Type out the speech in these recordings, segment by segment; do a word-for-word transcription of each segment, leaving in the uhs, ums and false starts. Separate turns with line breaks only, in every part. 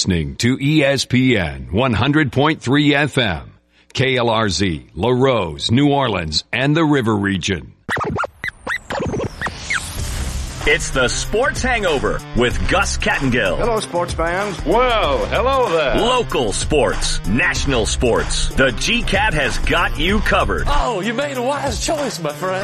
Listening to E S P N one hundred point three F M, K L R Z, La Rose, New Orleans, and the River Region.
It's the Sports Hangover with Gus Kattengill.
Hello, sports fans.
Well, hello there.
Local sports, national sports. The G-Cat has got you covered.
Oh, you made a wise choice, my friend.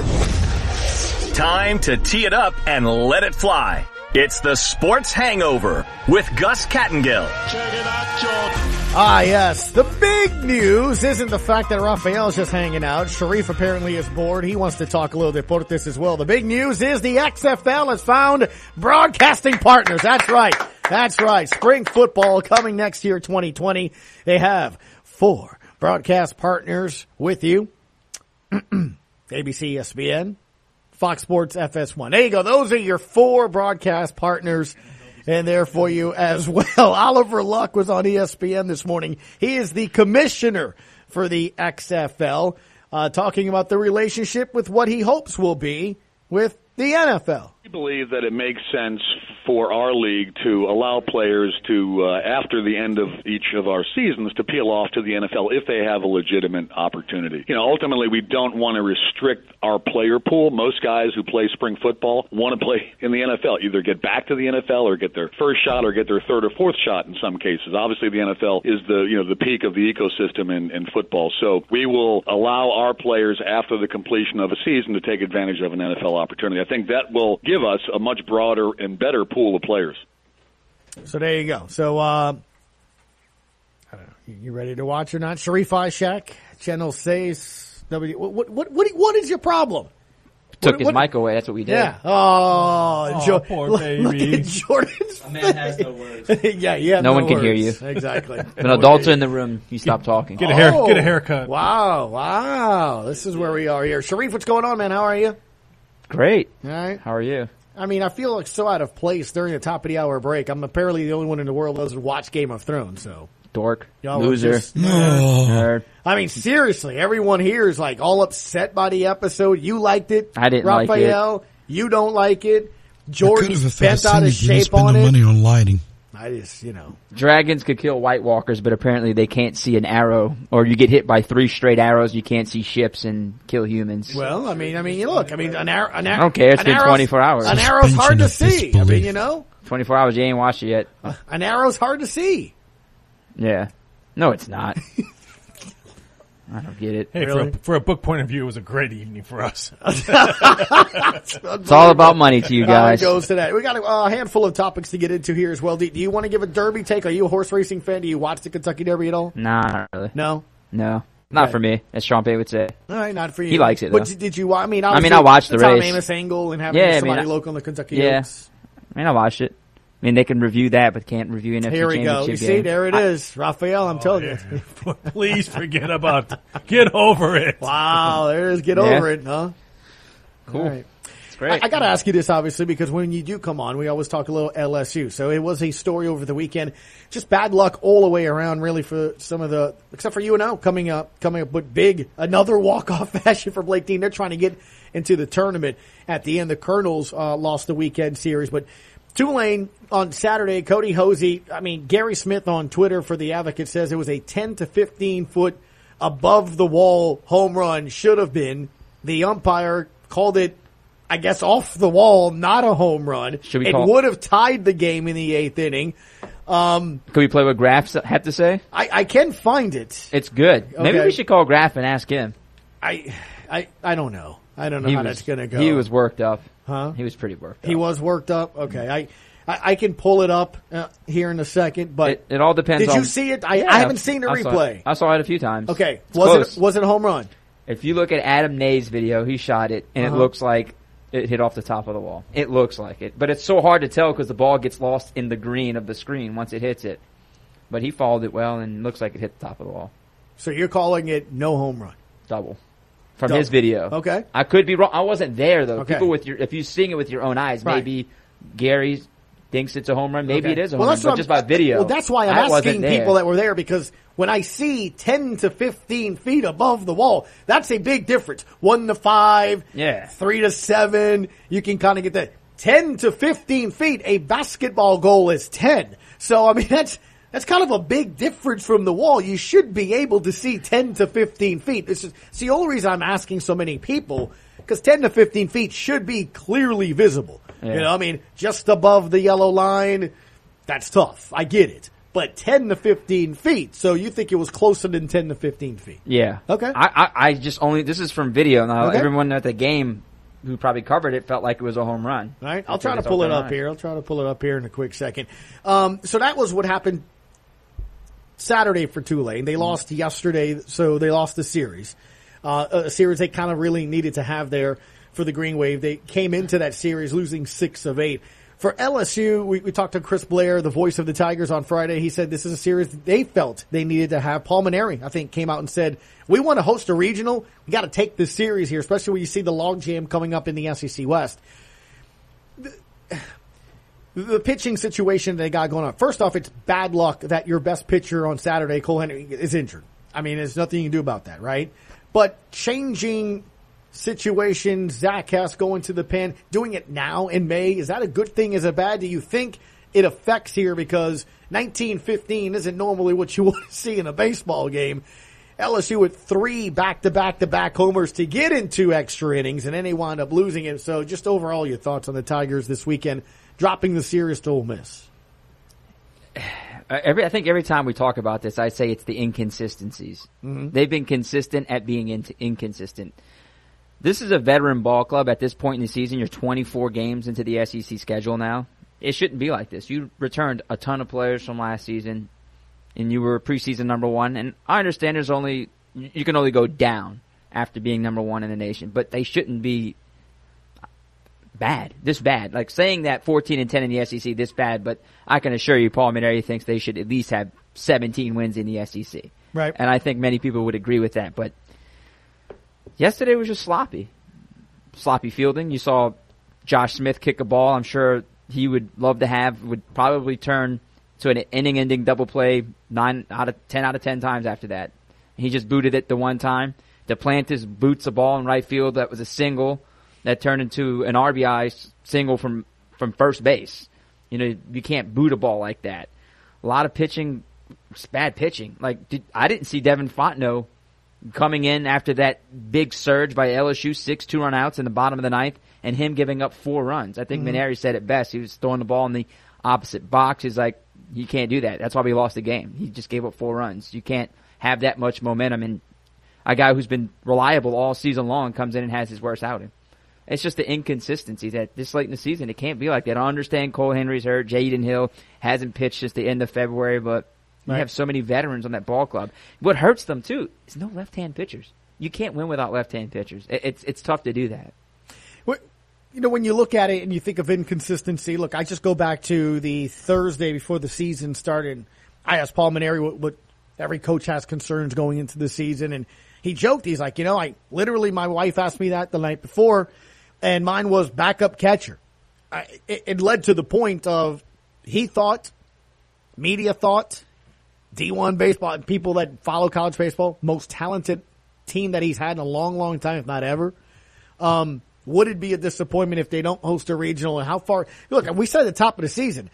Time to tee it up and let it fly. It's the Sports Hangover with Gus Kattengill.
Check it out, Jordan.
Ah, yes. The big news isn't the fact that Rafael's just hanging out. Sharif apparently is bored. He wants to talk a little Deportes as well. The big news is the X F L has found broadcasting partners. That's right. That's right. Spring football coming next year, twenty twenty. They have four broadcast partners with you. A B C, E S P N, Fox Sports, F S one. There you go. Those are your four broadcast partners, and there for you as well. Oliver Luck was on E S P N this morning. He is the commissioner for the X F L, uh, talking about the relationship with what he hopes will be with the N F L.
We believe that it makes sense for our league to allow players to, uh, after the end of each of our seasons, to peel off to the N F L if they have a legitimate opportunity. You know, ultimately, we don't want to restrict our player pool. Most guys who play spring football want to play in the N F L, either get back to the N F L or get their first shot or get their third or fourth shot in some cases. Obviously, the N F L is the, you know, the peak of the ecosystem in, in football. So we will allow our players after the completion of a season to take advantage of an N F L opportunity. I think that will give us a much broader and better pool of players.
So there you go. So, uh, I don't know. You ready to watch or not? Sharif Ishak, Channel says, W. What, what, what, what is your problem?
Took
what,
his
what,
mic away. That's what we did.
Yeah. Oh,
Oh,
jo-
poor
look,
baby.
Look at Jordan's
A man has no words.
yeah, yeah.
No one can hear you.
Exactly.
When adults are in the room, you stop talking.
Get a hair,
Oh,
get a haircut.
Wow, wow. This is where we are here. Sharif, what's going on, man? How are you?
Great.
All right.
How are you?
I mean, I feel like so out of place during the top of the hour break. I'm apparently the only one in the world that doesn't watch Game of Thrones, so.
Dork.
Y'all are
Loser.
just-
Nerd.
I mean, seriously, everyone here is like all upset by the episode. You liked it.
I didn't like it.
Raphael, you don't like it. Jordan
if
spent
I
out his
didn't
shape
spend
on
no
it.
money on lighting.
I just, you know.
Dragons could kill White Walkers, but apparently they can't see an arrow. Or you get hit by three straight arrows, you can't see ships and kill humans.
Well, I mean, I mean, you look, I mean, an arrow, an arrow.
I don't care. It's
an
been
arrow's-
twenty-four hours.
An arrow's hard to
Suspension of
see. I mean,
disbelief.
you know,
twenty-four hours, you ain't watched it yet.
an arrow's hard to see.
Yeah. No, it's not. I don't get it.
Hey,
Really?
for, a, for a book point of view, it was a great evening for us.
It's all about money to you
How it
guys.
goes today. We got a uh, handful of topics to get into here as well. Do, do you want to give a Derby take? Are you a horse racing fan? Do you watch the Kentucky Derby at all?
Nah, not really.
No.
No. Not
Okay.
for me, as Sean would say.
All right, not for you.
He likes it,
But
though.
did- did you? I mean,
I mean,
obviously,
I watched the
Tom
race.
Amos angle and having
Yeah, I mean,
somebody
I-
local in the Kentucky
Yeah.
Oaks.
I mean, I watched it. I mean, they can review that, but can't review an N F C
Here we
championship
go. You see,
game.
there it is, Raphael. I'm telling
yeah.
you.
Please forget about it. Get over it.
Wow, there it is. Get
Yeah.
over it, huh?
Cool.
All right.
It's great.
I, I got to ask you this, obviously, because when you do come on, we always talk a little L S U. So it was a story over the weekend. Just bad luck all the way around, really, for some of the, except for U N L coming up, coming up with big, another walk-off fashion for Blake Dean. They're trying to get into the tournament at the end. The Colonels uh, lost the weekend series, but Tulane on Saturday, Cody Hosey, I mean, Gary Smith on Twitter for the Advocate says it was a ten to fifteen foot above the wall home run, should have been. The umpire called it, I guess, off the wall, not a home run.
Should we
it
call-
would have tied the game in the eighth inning. Um,
Could we play what Graf have to say?
I, I can find it.
It's good. Maybe
Okay.
we should call Graf and ask him.
I, I, I don't know. I don't know
He
how
was,
that's going to go.
He was worked up.
Huh?
He was pretty worked up.
He was worked up. Okay. I, I, I can pull it up uh, here in a second, but
It, it all depends
did
on.
you see it? I,
Yeah,
I haven't seen the
I saw
replay.
it. I saw it a few times.
Okay.
It's
Was
close.
it, was it a home run?
If you look at Adam Nay's video, he shot it, and
Uh-huh.
it looks like it hit off the top of the wall. It looks like it. But it's so hard to tell because the ball gets lost in the green of the screen once it hits it. But he followed it well, and it looks like it hit the top of the wall.
So you're calling it no home run?
Double. From
Double.
his video.
Okay.
I could be wrong. I wasn't there, though.
Okay.
People with your, if you seeing it with your own eyes,
Right.
maybe Gary thinks it's a home run. Maybe
Okay.
it is a
well,
home
that's
run,
what
but just
I'm-
by video.
Well, that's why I'm
I wasn't
asking
there.
people that were there, because when I see ten to fifteen feet above the wall, that's a big difference. One to five,
Yeah.
three to seven, you can kind of get that. ten to fifteen feet, a basketball goal is ten. So, I mean, that's, That's kind of a big difference from the wall. You should be able to see ten to fifteen feet. This is, it's the only reason I'm asking so many people, because ten to fifteen feet should be clearly visible. Yeah. You know, I mean, just above the yellow line, that's tough. I get it. But ten to fifteen feet, so you think it was closer than ten to fifteen feet?
Yeah.
Okay.
I, I, I just only, this is from video now.
Okay.
Everyone at the game who probably covered it felt like it was a home run.
All right. I'll try to pull it up here. I'll try to pull it up here in a quick second. Um, so that was what happened Saturday for Tulane. They lost yesterday, so they lost the series. Uh, a series they kind of really needed to have there for the Green Wave. They came into that series losing six of eight. For L S U, we, we talked to Chris Blair, the voice of the Tigers, on Friday. He said this is a series they felt they needed to have. Paul Maneri, I think, came out and said, we want to host a regional. We got to take this series here, especially when you see the logjam coming up in the S E C West. The, the pitching situation they got going on. First off, it's bad luck that your best pitcher on Saturday, Cole Henry, is injured. I mean, there's nothing you can do about that, right? But changing situation, Zach Hess going to the pen, doing it now in May, is that a good thing? Is it bad? Do you think it affects here? Because nineteen fifteen isn't normally what you want to see in a baseball game. L S U with three back-to-back-to-back homers to get into extra innings, and then they wound up losing it. So just overall, your thoughts on the Tigers this weekend, dropping the series to Ole Miss?
Every, I think every time we talk about this, I say it's the inconsistencies. Mm-hmm. They've been consistent at being in, inconsistent. This is a veteran ball club at this point in the season. You're twenty-four games into the S E C schedule now. It shouldn't be like this. You returned a ton of players from last season, and you were preseason number one. And I understand there's only you can only go down after being number one in the nation, but they shouldn't be bad, this bad. Like saying that fourteen and ten in the S E C, this bad, but I can assure you, Paul Maneri thinks they should at least have seventeen wins in the S E C.
Right.
And I think many people would agree with that, but yesterday was just sloppy. Sloppy fielding. You saw Josh Smith kick a ball I'm sure he would love to have, would probably turn to an inning-ending double play nine out of ten out of ten times after that. He just booted it the one time. Duplantis boots a ball in right field that was a single that turned into an R B I single from, from first base. You know, you can't boot a ball like that. A lot of pitching, bad pitching. Like, did, I didn't see Devin Fontenot coming in after that big surge by L S U, six two-run outs in the bottom of the ninth, and him giving up four runs. I think mm-hmm. Maneri said it best. He was throwing the ball in the opposite box. He's like, you can't do that. That's why we lost the game. He just gave up four runs. You can't have that much momentum. And a guy who's been reliable all season long comes in and has his worst outing. It's just the inconsistency that this late in the season, it can't be like that. I understand Cole Henry's hurt. Jaden Hill hasn't pitched since the end of February, but you right. have so many veterans on that ball club. What hurts them, too, is no left-hand pitchers. You can't win without left-hand pitchers. It's it's tough to do that.
Well, you know, when you look at it and you think of inconsistency, look, I just go back to the Thursday before the season started. I asked Paul Maneri what, what every coach has concerns going into the season, and he joked. He's like, you know, I literally, my wife asked me that the night before, and mine was backup catcher. I, it, it led to the point of he thought, media thought, D one baseball, people that follow college baseball, most talented team that he's had in a long, long time, if not ever. Um, would it be a disappointment if they don't host a regional? And how far? Look, we said at the top of the season,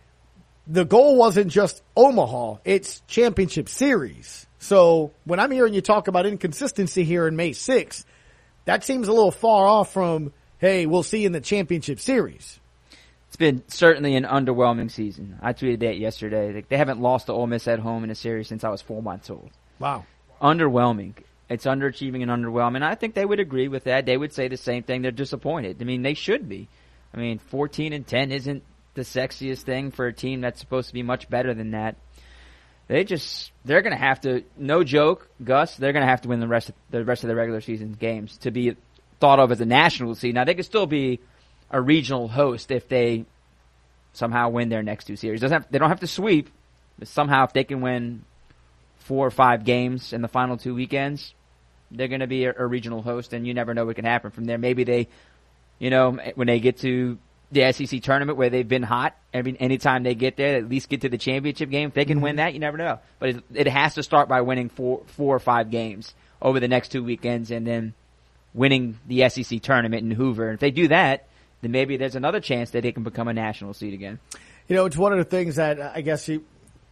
the goal wasn't just Omaha, it's championship series. So when I'm hearing you talk about inconsistency here in May sixth, that seems a little far off from, hey, we'll see you in the championship series.
It's been certainly an underwhelming season. I tweeted that yesterday. They haven't lost to Ole Miss at home in a series since I was four months old.
Wow.
Underwhelming. It's underachieving and underwhelming. I think they would agree with that. They would say the same thing. They're disappointed. I mean, they should be. I mean, fourteen and ten isn't the sexiest thing for a team that's supposed to be much better than that. They just, they're going to have to, no joke, Gus, they're going to have to win the rest of the rest of the regular season games to be thought of as a national seed. Now, they could still be a regional host if they somehow win their next two series. Doesn't have, they don't have to sweep, but somehow if they can win four or five games in the final two weekends, they're going to be a, a regional host, and you never know what can happen from there. Maybe they, you know, when they get to the S E C tournament where they've been hot, every anytime they get there, at least get to the championship game. If they can win that, you never know. But it, it has to start by winning four, four or five games over the next two weekends, and then winning the S E C tournament in Hoover. And if they do that, then maybe there's another chance that they can become a national seed again.
You know, it's one of the things that I guess you,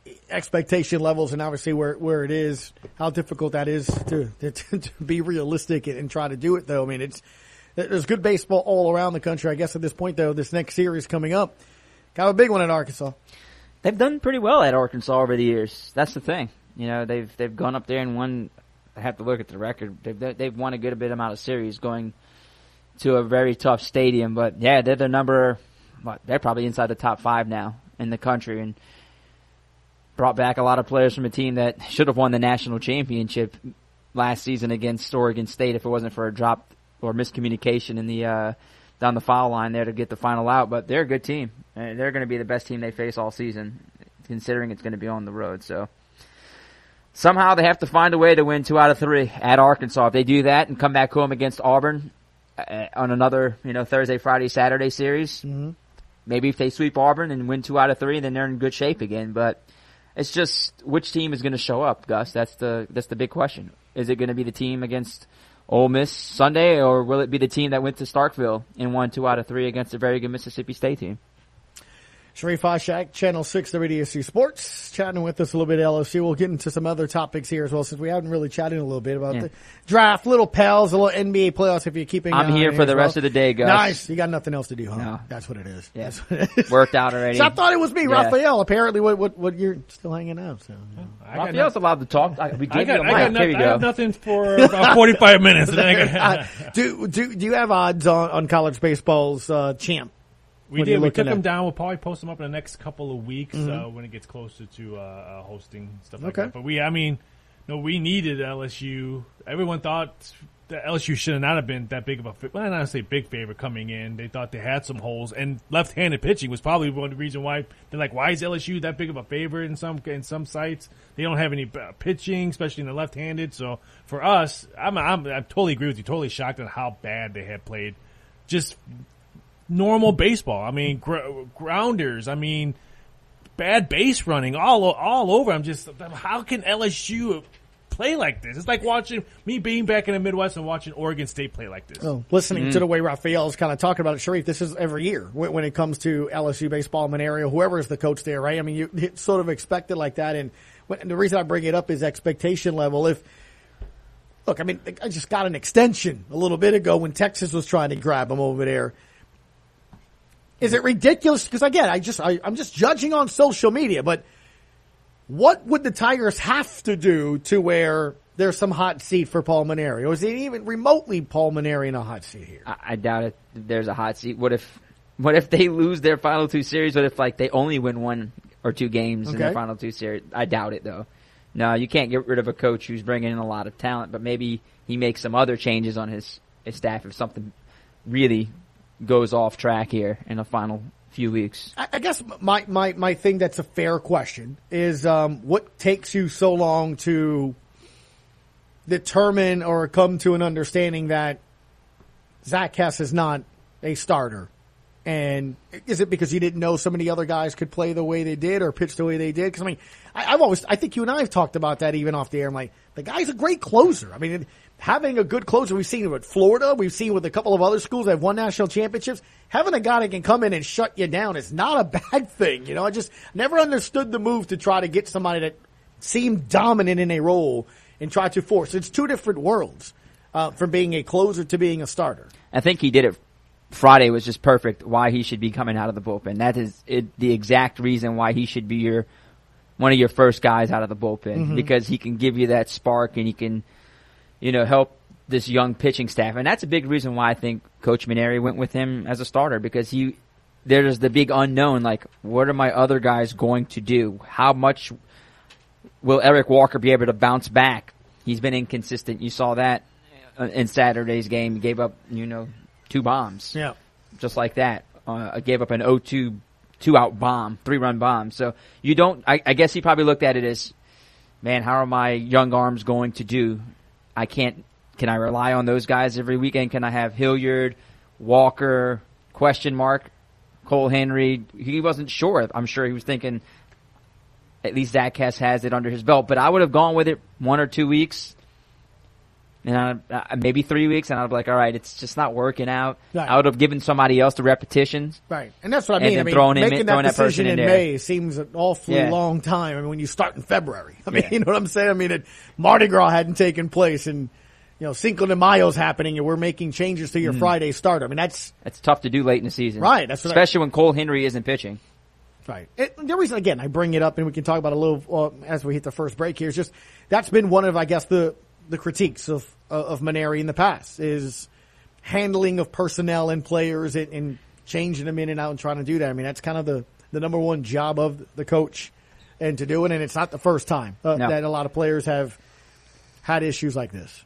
expectation levels and obviously where, where it is, how difficult that is to, to, to be realistic and, and try to do it, though. I mean, it's there's good baseball all around the country. I guess at this point, though, this next series coming up, got a big one at Arkansas.
They've done pretty well at Arkansas over the years. That's the thing. You know, they've they've gone up there and won. I have to look at the record. They've they've won a good bit amount of series going to a very tough stadium. But yeah, they're the number. What, they're probably inside the top five now in the country, and brought back a lot of players from a team that should have won the national championship last season against Oregon State if it wasn't for a drop or miscommunication in the uh, down the foul line there to get the final out. But they're a good team. And they're going to be the best team they face all season, considering it's going to be on the road. So somehow they have to find a way to win two out of three at Arkansas. If they do that and come back home against Auburn uh, on another, you know, Thursday, Friday, Saturday series, mm-hmm. maybe if they sweep Auburn and win two out of three, then they're in good shape again. But it's just which team is going to show up, Gus. That's the that's the big question. Is it going to be the team against Ole Miss Sunday, or will it be the team that went to Starkville and won two out of three against a very good Mississippi State team?
Sharif Ashak, Channel six, W D S U Sports, chatting with us a little bit at L S U. We'll get into some other topics here as well, since we haven't really chatted a little bit about yeah. the draft, little pals, a little N B A playoffs if you're keeping
I'm here for the
well.
rest of the day, Gus.
Nice. You got nothing else to do, huh?
No.
That's what it is.
Yeah.
That's what it is.
Worked out already.
So I thought it was me,
yeah.
Raphael. Apparently, what, what, what you're still hanging out. So, yeah.
I
Raphael's
got
allowed to talk. I, we
I
gave
got,
you a
I, got
mic. Here you
not, I
go.
have nothing for about forty-five minutes. And then I got,
uh, do, do, do you have odds on, on college baseball's uh, champ?
We
what
did. We took
at?
them down. We'll probably post them up in the next couple of weeks
Mm-hmm.
uh, when it gets closer to uh, uh, hosting stuff like
Okay.
that. But we, I mean, no, we needed L S U. Everyone thought that L S U should not have been that big of a, well, not to say big favorite coming in. They thought they had some holes, and left-handed pitching was probably one of the reason why they're like, why is L S U that big of a favorite in some in some sites? They don't have any uh, pitching, especially in the left-handed. So for us, I'm, I'm I totally agree with you. Totally shocked at how bad they had played. Just normal baseball. I mean, gr- grounders. I mean, bad base running all all over. I'm just, how can L S U play like this? It's like watching me being back in the Midwest and watching Oregon State play like this.
Oh, listening mm. to the way Raphael is kind of talking about it, Sharif, this is every year when, when it comes to L S U baseball, Manario, whoever is the coach there, right? I mean, you it's sort of expect it like that. And, when, and the reason I bring it up is expectation level. If look, I mean, I just got an extension a little bit ago when Texas was trying to grab him over there. Is it ridiculous? Because again, I just I, I'm just judging on social media, but what would the Tigers have to do to where there's some hot seat for Paul Mainieri? Or is it even remotely Paul Mainieri in a hot seat here?
I, I doubt it. There's a hot seat. What if what if they lose their final two series? What if like they only win one or two games
okay.
in their final two series? I doubt it though. No, you can't get rid of a coach who's bringing in a lot of talent, but maybe he makes some other changes on his, his staff if something really goes off track here in the final few weeks.
I, I guess my, my, my thing that's a fair question is um, what takes you so long to determine or come to an understanding that Zach Hess is not a starter? And is it because you didn't know so many other guys could play the way they did or pitch the way they did? Because, I mean, I, I've always, I think you and I have talked about that even off the air. I'm like, the guy's a great closer. I mean, it, having a good closer, we've seen it with Florida. We've seen with a couple of other schools that have won national championships. Having a guy that can come in and shut you down is not a bad thing. You know, I just never understood the move to try to get somebody that seemed dominant in a role and try to force. It's two different worlds uh, from being a closer to being a starter.
I think he did it. Friday was just perfect why he should be coming out of the bullpen. That is it, the exact reason why he should be your one of your first guys out of the bullpen, mm-hmm. because he can give you that spark and he can, you know, help this young pitching staff. And that's a big reason why I think Coach Mainieri went with him as a starter, because he there's the big unknown, like, what are my other guys going to do? How much will Eric Walker be able to bounce back? He's been inconsistent. You saw that in Saturday's game. He gave up, you know, two bombs.
Yeah.
Just like that. Uh, gave up an oh two two-out bomb, three-run bomb. So you don't I, – I guess he probably looked at it as, man, how are my young arms going to do? I can't – can I rely on those guys every weekend? Can I have Hilliard, Walker, question mark, Cole Henry? He wasn't sure. I'm sure he was thinking at least Zach Hess has it under his belt. But I would have gone with it one or two weeks. And I, uh, maybe three weeks, and I'll be like, all right, it's just not working out.
Right.
I would have given somebody else the repetitions.
Right, and that's what I
And
mean. I
then
mean,
throwing him
making
in-
that
throwing that person
decision
in
in
there.
May seems an awfully
Yeah.
long time. I mean, when you start in February, I mean,
Yeah.
you know what I'm saying? I mean, it, Mardi Gras hadn't taken place, and you know, Cinco de Mayo's happening, and we're making changes to your
Mm.
Friday start. I mean, that's
It's tough to do late in the season.
Right, that's what I-
Especially when Cole Henry isn't pitching.
right. It, the reason, again, I bring it up, and we can talk about it a little uh, as we hit the first break here, is just that's been one of, I guess, the the critiques of uh, of Mainieri in the past is handling of personnel and players and, and changing them in and out and trying to do that. I mean, that's kind of the, the number one job of the coach and to do it, and it's not the first time uh,
No.
that a lot of players have had issues like this.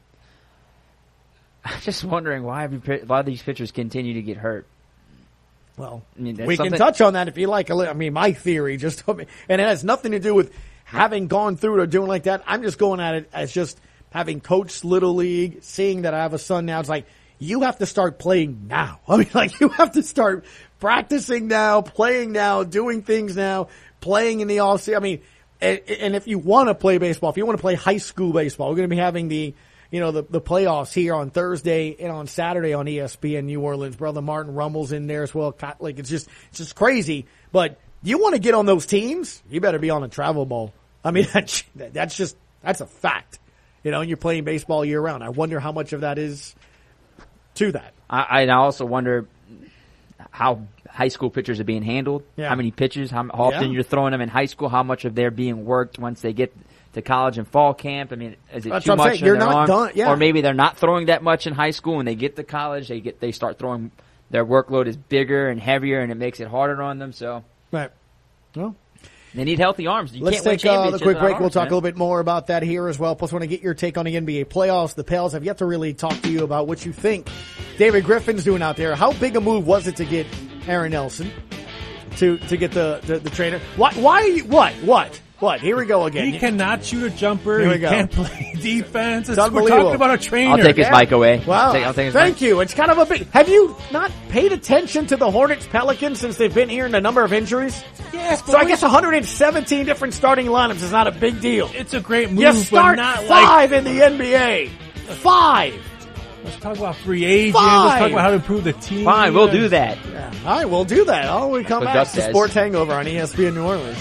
I'm just wondering why every, pi- a lot of these pitchers continue to get hurt.
Well,
I mean, that's
we can
something-
touch on that if you like. a li- I mean, my theory just, and it has nothing to do with having gone through it or doing like that. I'm just going at it as just having coached Little League, seeing that I have a son now. It's like, you have to start playing now. I mean, like, you have to start practicing now, playing now, doing things now, playing in the off season. I mean, and, and if you want to play baseball, if you want to play high school baseball, we're going to be having the, you know, the, the playoffs here on Thursday and on Saturday on E S P N New Orleans. Brother Martin Rumble's in there as well. Like, it's just, it's just crazy. But you want to get on those teams, you better be on a travel ball. I mean, that's, that's just, that's a fact. You know, and you're playing baseball year round. I wonder how much of that is to that.
I, I also wonder how high school pitchers are being handled.
Yeah.
How many pitches, how often
Yeah.
you're throwing them in high school, how much of they're being worked once they get to college and fall camp. I mean, is it
That's
too
what I'm
much
saying.
in
You're
their
not
arm?
done- yeah.
Or maybe they're not throwing that much in high school, and they get to college, they get they start throwing, their workload is bigger and heavier, and it makes it harder on them. So
Right. Well,
they need healthy arms. You
let's
can't win
take uh, the
championships
quick
without
break. We'll
arms,
talk
man.
a little bit more about that here as well. Plus, want to get your take on the N B A playoffs. The Pels have yet to really talk to you about what you think David Griffin's doing out there. How big a move was it to get Aaron Nelson to to get the the, the trainer? Why? Why? Are you, what? What? What? Here we go again.
He cannot shoot a jumper.
Here we
He
go.
can't play defense.
It's
It's, we're
unbelievable.
talking about a trainer.
I'll take his
Yeah.
mic away.
Wow.
I'll take, I'll take his
Thank
mic.
you. It's kind of a big. Have you not paid attention to the Hornets Pelicans since they've been here in a number of injuries?
Yes, but
So I
we-
guess one hundred seventeen different starting lineups is not a big deal.
it's a great move,
You
but
start
not like.
five in the N B A. Five.
Let's talk about free agents.
Five.
Let's talk about how to improve the team.
Fine, we'll do that.
Yeah. All right, we'll do that. Oh, we come
What
back.
Gus
It's the
says.
Sports Hangover on E S P N New Orleans.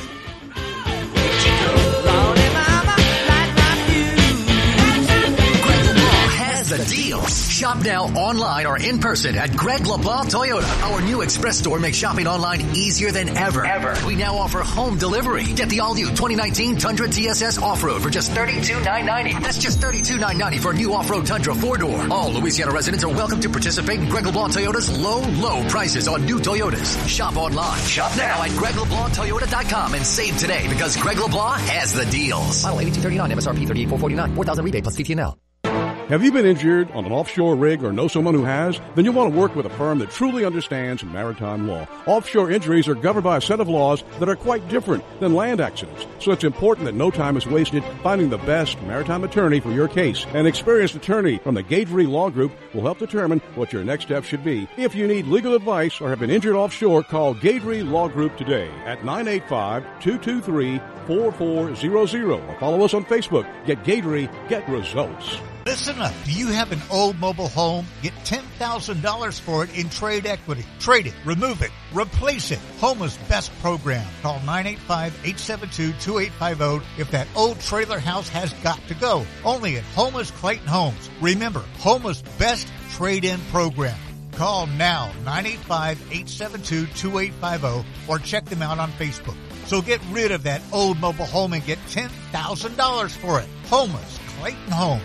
Has the deals. Shop now online or in person at Greg LeBlanc Toyota. Our new express store makes shopping online easier than ever. Ever. We now offer home delivery. Get the all-new twenty nineteen Tundra T S S Off-Road for just thirty-two thousand nine hundred ninety dollars. That's just thirty-two thousand nine hundred ninety dollars for a new off-road Tundra four-door. All Louisiana residents are welcome to participate in Greg LeBlanc Toyota's low, low prices on new Toyotas. Shop online. Shop now at Greg LeBlanc Toyota dot com and save today because Greg LeBlanc has the deals. Model eighty-two thirty-nine, M S R P thirty-eight thousand four hundred forty-nine, four thousand rebate plus T T N L.
Have you been injured on an offshore rig or know someone who has? Then you'll want to work with a firm that truly understands maritime law. Offshore injuries are governed by a set of laws that are quite different than land accidents. So it's important that no time is wasted finding the best maritime attorney for your case. An experienced attorney from the Gagery Law Group will help determine what your next step should be. If you need legal advice or have been injured offshore, call Gagery Law Group today at nine eight five, two two three, four four zero zero or follow us on Facebook. Get Gagery, get results.
Listen up. Do you have an old mobile home? Get ten thousand dollars for it in trade equity. Trade it, remove it, replace it. Homa's best program. Call nine eight five, eight seven two, two eight five zero if that old trailer house has got to go. Only at Homa's Clayton Homes. Remember, Homa's best trade-in program. Call now, nine eight five, eight seven two, two eight five zero or check them out on Facebook. So get rid of that old mobile home and get ten thousand dollars for it. Homa's Clayton Homes.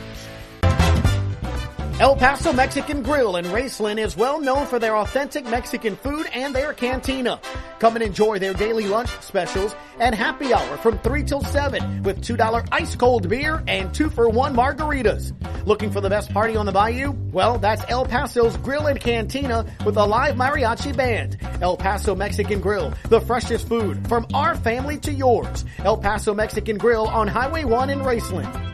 El Paso Mexican Grill in Raceland is well known for their authentic Mexican food and their cantina. Come and enjoy their daily lunch specials and happy hour from three till seven with two dollar ice cold beer and two for one margaritas. Looking for the best party on the bayou? Well, that's El Paso's Grill and Cantina with a live mariachi band. El Paso Mexican Grill, the freshest food from our family to yours. El Paso Mexican Grill on Highway one in Raceland.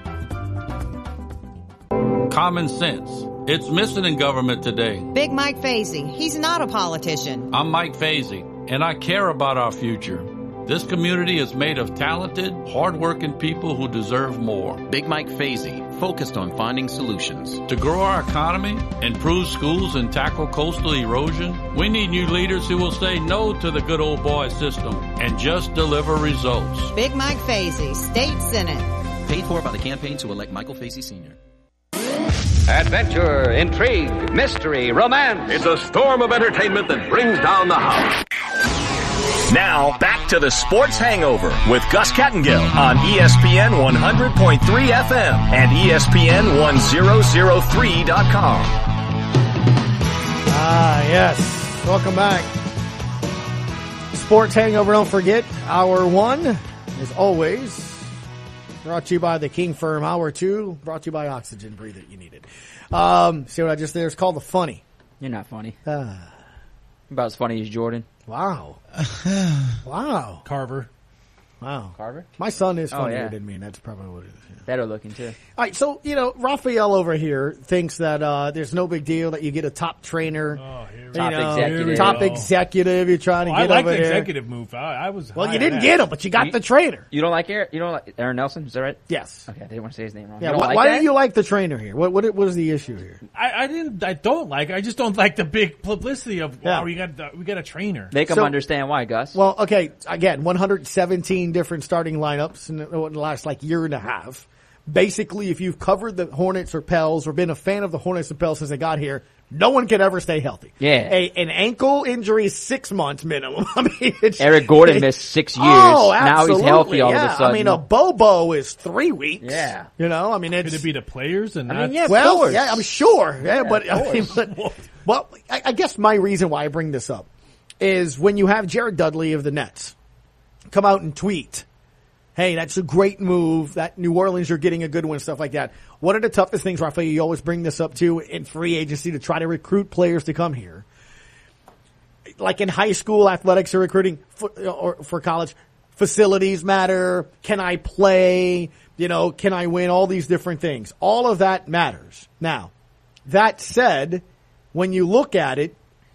Common sense. It's missing in government today.
Big Mike Fazy. He's not a politician.
I'm Mike Fazy, and I care about our future. This community is made of talented, hardworking people who deserve more.
Big Mike Fazy, focused on finding solutions.
To grow our economy, improve schools, and tackle coastal erosion, we need new leaders who will say no to the good old boy system and just deliver results.
Big Mike Fazy, State Senate.
Paid for by the campaign to elect Michael Fazy Senior
Adventure, intrigue, mystery, romance.
It's a storm of entertainment that brings down the house.
Now, back to the Sports Hangover with Gus Kattengill on E S P N one hundred point three F M and E S P N one thousand three dot com.
Ah, yes. Welcome back. Sports Hangover, don't forget, hour one, as always, brought to you by the King Firm. Hour two, brought to you by Oxygen. Breathe it, you need it. Um, see what I just did? It's called the funny.
You're not funny.
Uh,
About as funny as Jordan.
Wow. Wow.
Carver.
Wow.
Carver?
My son is funnier
oh, yeah.
than me, and that's probably what it is. Yeah.
Better looking, too.
All right, so, you know, Raphael over here thinks that uh, there's no big deal that you get a top trainer.
Oh, here we
Top
know,
executive.
Top executive you're trying to
well,
get
I like
over
the
there.
executive move. I, I was
Well,
high
you
on
didn't
that.
get him, but you got
You-
the trainer.
You don't like Aaron? You don't like Aaron Nelson? Is that right?
Yes.
Okay, I didn't want to say his name wrong.
Yeah,
you don't
why,
like
why
that?
do you like the trainer here? What what what is the issue here?
I, I didn't. I don't like. I just don't like the big publicity of.
Yeah.
Oh, we got the, we got a trainer.
Make them
So-
understand why, Gus.
Well, okay, again, one hundred seventeen different starting lineups in the, in the last like year and a half. Basically, if you've covered the Hornets or Pels or been a fan of the Hornets and Pels since they got here, no one can ever stay healthy.
Yeah.
A, an ankle injury is six months minimum. I mean, it's,
Eric Gordon missed six years.
Oh,
Now
absolutely.
he's healthy all
yeah.
of a sudden.
I mean, a Bobo is three weeks.
Yeah.
You know, I mean, it's.
Could it be the players and
I
not?
mean, yeah, of
well,
course.
yeah, I'm sure. Yeah,
Yeah,
but,
of
I mean,
course.
but well, I, I guess my reason why I bring this up is when you have Jared Dudley of the Nets come out and tweet, hey, that's a great move. That New Orleans, you're getting a good one, stuff like that. One of the toughest things, Rafael, you always bring this up too in free agency to try to recruit players to come here. Like in high school athletics or recruiting for, or for college, facilities matter. Can I play? You know, can I win? All these different things. All of that matters. Now, that said, when you look at it,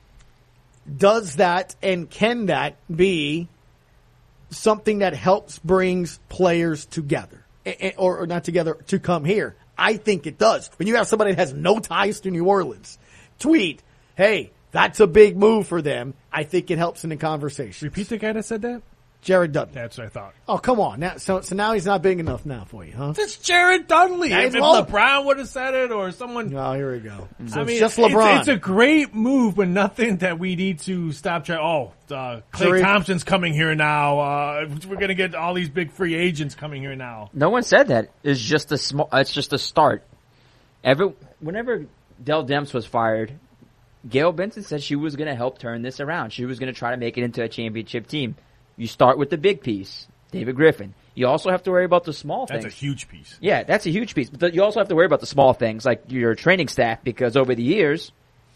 does that and can that be something that helps brings players together, or, or not together, to come here? I think it does. When you have somebody that has no ties to New Orleans tweet, hey, that's a big move for them, I think it helps in the conversation.
Repeat the guy that said that.
Jared Dudley.
That's what I thought.
Oh, come on. Now, so, so now he's not big enough now for you, huh?
It's Jared Dudley.
Yeah,
If, if
well-
LeBron would have said it, or someone.
Oh, here we go. So
I
it's
mean,
just LeBron.
It's, it's a great move, but nothing that we need to stop trying. Oh, uh, Klay
Sharif.
Thompson's coming here now. Uh, we're going to get all these big free agents coming here now.
No one said that. It's just a small. It's just a start. Every whenever Dell Demps was fired, Gail Benson said she was going to help turn this around. She was going to try to make it into a championship team. You start with the big piece, David Griffin. You also have to worry about the small
That's
things.
a huge piece.
Yeah, that's a huge piece. But you also have to worry about the small things, like your training staff, because over the years,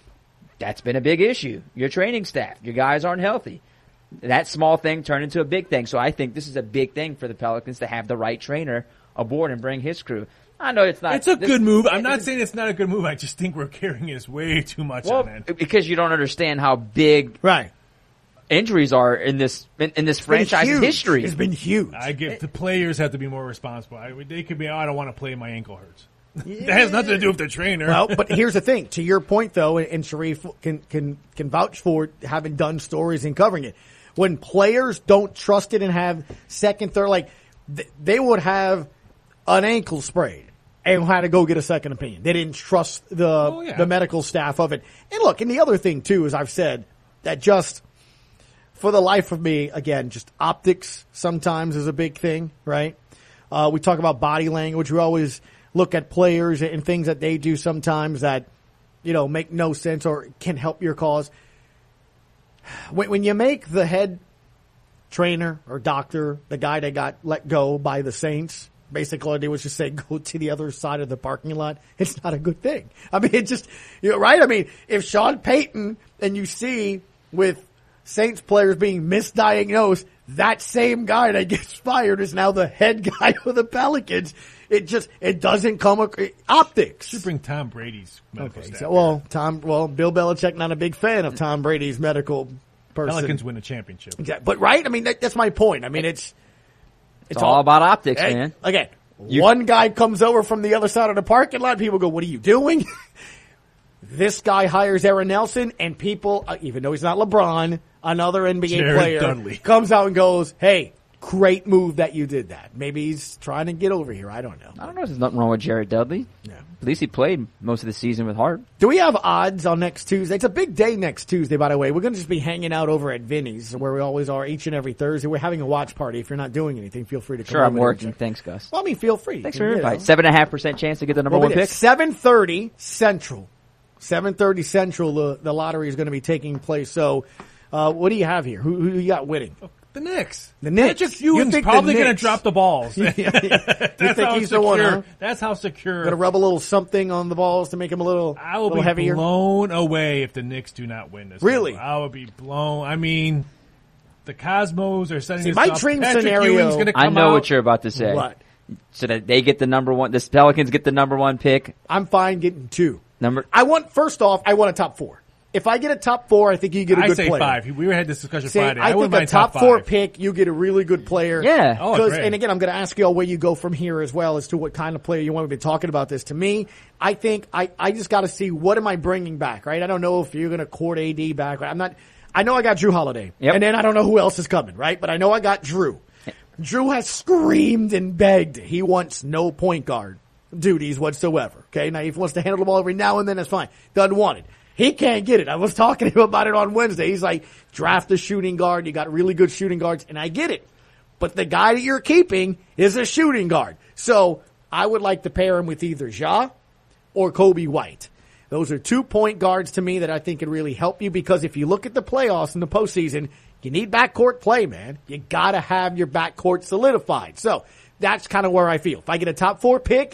that's been a big issue. Your training staff, your guys aren't healthy. That small thing turned into a big thing. So I think this is a big thing for the Pelicans to have the right trainer aboard and bring his crew. I know it's not.
It's a
this-
good move. I'm
it-
not saying it's not a good move. I just think we're carrying this way too much
well,
on it.
because you don't understand how big
right.
injuries are in this in, in this franchise's
huge.
history.
It's been huge.
I give the players have to be more responsible. I, they could be. Oh, I don't want to play. My ankle hurts. That has nothing to do with the trainer.
Well, but here's the thing. To your point, though, and Sharif can can can vouch for it, having done stories and covering it. When players don't trust it and have second, third, like th- they would have an ankle sprayed and had to go get a second opinion. They didn't trust the
Oh, yeah.
the medical staff of it. And look, and the other thing too, as I've said, that just for the life of me, again, just optics sometimes is a big thing, right? Uh, we talk about body language. We always look at players and things that they do sometimes that, you know, make no sense or can help your cause. When, when you make the head trainer or doctor, the guy that got let go by the Saints, basically all they was just say, go to the other side of the parking lot. It's not a good thing. I mean, it just, you know, right? I mean, if Sean Payton and you see with Saints players being misdiagnosed, that same guy that gets fired is now the head guy for the Pelicans. It just, it doesn't come, ac- optics.
Should bring Tom Brady's medical
Okay,
staff.
so, well, Tom, well, Bill Belichick not a big fan of Tom Brady's medical person.
Pelicans win the championship.
Exactly. But right, I mean that, that's my point. I mean it's
it's, it's all, all about optics,
hey,
man.
Again,
you,
one guy comes over from the other side of the parking lot. People go, "What are you doing?" This guy hires Aaron Nelson, and people, uh, even though he's not LeBron, another N B A
Jared
player
Dudley.
comes out and goes, "Hey, great move that you did that." Maybe he's trying to get over here. I don't know.
I don't know if there's nothing wrong with Jared Dudley.
Yeah.
At least he played most of the season with Hart.
Do we have odds on next Tuesday? It's a big day next Tuesday, by the way. We're going to just be hanging out over at Vinny's, where we always are each and every Thursday. We're having a watch party. If you're not doing anything, feel free to come
Sure, I'm
over
working. Thanks, Gus.
Well, I mean, feel free.
Thanks for your invite. Seven and a half percent chance to get the number
Well,
one pick.
seven thirty Central. seven thirty Central, the, the lottery is going to be taking place. So, uh, what do you have here? Who, who you got winning?
The Knicks.
The Knicks.
Patrick Ewing's probably going to drop the balls.
yeah, yeah.
That's
you think
how
he's
secure.
the one, huh?
That's how secure.
Going to rub a little something on the balls to make him a little,
I will
little
be
heavier?
blown away if the Knicks do not win this.
Really?
One. I will be blown. I mean, the Cosmos are setting
See,
this
my
up.
dream
Patrick
scenario-
Ewing's gonna come
I know
out.
what you're about to say.
What?
So that they get the number one, the Pelicans get the number one pick.
I'm fine getting two.
Number.
I want, first off, I want a top four. If I get a top four, I think you get a
I
good
say
player.
five. We had this discussion
See,
Friday.
I,
I, wouldn't
think a
mind
top,
top
four
five.
pick, you get a really good player.
Yeah.
Oh,
'Cause-
great.
and again, I'm going to ask you all where you go from here as well as to what kind of player you want. We've been talking about this. To me, I think I, I just got to see what am I bringing back, right? I don't know if you're going to court A D back. Right? I'm not. I know I got Drew Holiday,
Yep.
and then I don't know who else is coming, right? But I know I got Drew. Drew has screamed and begged. He wants no point guard duties whatsoever. Okay, now if he wants to handle the ball every now and then, that's fine. Doesn't want it. He can't get it. I was talking to him about it on Wednesday. He's like, draft a shooting guard. You got really good shooting guards, and I get it. But the guy that you're keeping is a shooting guard. So I would like to pair him with either Ja or Kobe White. Those are two point guards to me that I think could really help you, because if you look at the playoffs in the postseason, you need backcourt play, man. You got to have your backcourt solidified. So that's kind of where I feel. If I get a top four pick,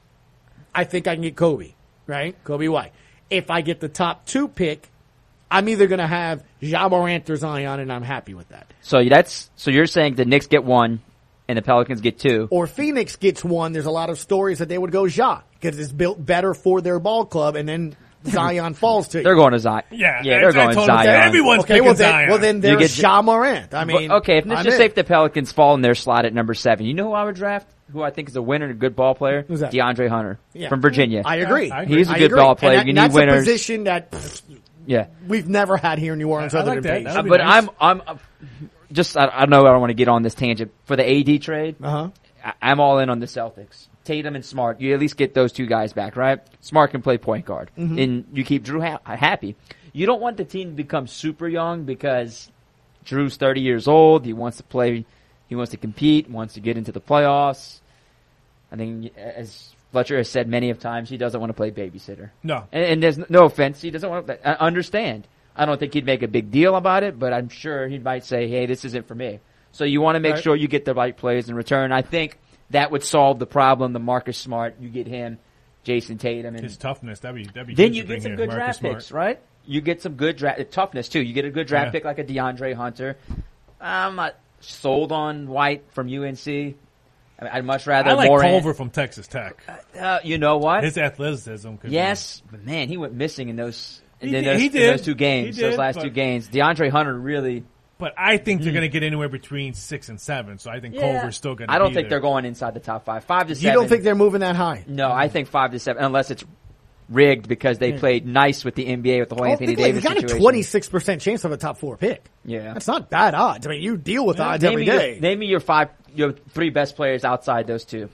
I think I can get Kobe, right? Kobe White. If I get the top two pick, I'm either going to have Ja Morant or Zion, and I'm happy with that.
So that's so you're saying the Knicks get one and the Pelicans get two.
Or Phoenix gets one. There's a lot of stories that they would go Ja because it's built better for their ball club, and then Zion falls to you.
They're going to Zion.
Yeah,
yeah, they're going
told
Zion.
That. Everyone's
okay,
picking
well then,
Zion.
well then
You
there's
get-
Ja Morant. I mean,
But, okay, if let's
I'm
just
in.
say if the Pelicans fall in their slot at number seven, you know who I would draft? Who I think is a winner and a good ball player?
Who's that?
DeAndre Hunter
Yeah.
from Virginia.
I agree.
I agree.
He's a
I
good
agree.
ball player.
And that,
You need
that's
winners.
a position that pff,
Yeah.
we've never had here in New Orleans
I
other
like
than
that.
Page.
That'd
Uh,
be
but
nice.
I'm, I'm uh, just, I, I know I don't want to get on this tangent. For the A D trade,
Uh-huh.
I, I'm all in on the Celtics. Tatum and Smart, you at least get those two guys back, right? Smart can play point guard,
Mm-hmm.
and you keep Drew ha- happy. You don't want the team to become super young because Drew's thirty years old. He wants to play, he wants to compete, wants to get into the playoffs. I think, as Fletcher has said many of times, he doesn't want to play babysitter.
No.
And, and there's no offense, he doesn't want to. I understand. I don't think he'd make a big deal about it, but I'm sure he might say, "Hey, this isn't for me." So you want to make
Right.
sure you get the right players in return. I think that would solve the problem. The Marcus Smart, you get him, Jason Tatum, and
His toughness. That'd be that'd be.
then
huge
you
to
get
bring
some
in
good
Marcus
draft
Smart.
picks, right? You get some good draft toughness too. You get a good draft
Yeah.
pick like a DeAndre Hunter. I'm not sold on White from U N C. I mean, I'd much rather
I like
Morant.
Culver from Texas Tech.
Uh, you know what?
His athleticism. Could
Yes, but man, he went missing in those. In
He did-
those,
he
in
did.
those two games,
He
those
did,
last
but-
two games. DeAndre Hunter really.
Be, but I think they're
Mm.
going to get anywhere between six and seven. So I think
Yeah.
Culver's still going to.
I don't
be
think
there.
they're going inside the top five. Five to
You
seven.
don't think they're moving that high?
No, I think five to seven, unless it's rigged because they played nice with the N B A with the whole
Oh,
Anthony
think like,
Davis
you got
situation.
a twenty-six percent chance of a top four pick.
Yeah.
That's not bad odds. I mean, you deal with
Yeah,
odds
name
every
me your-
day.
name me your five, your three best players outside those two.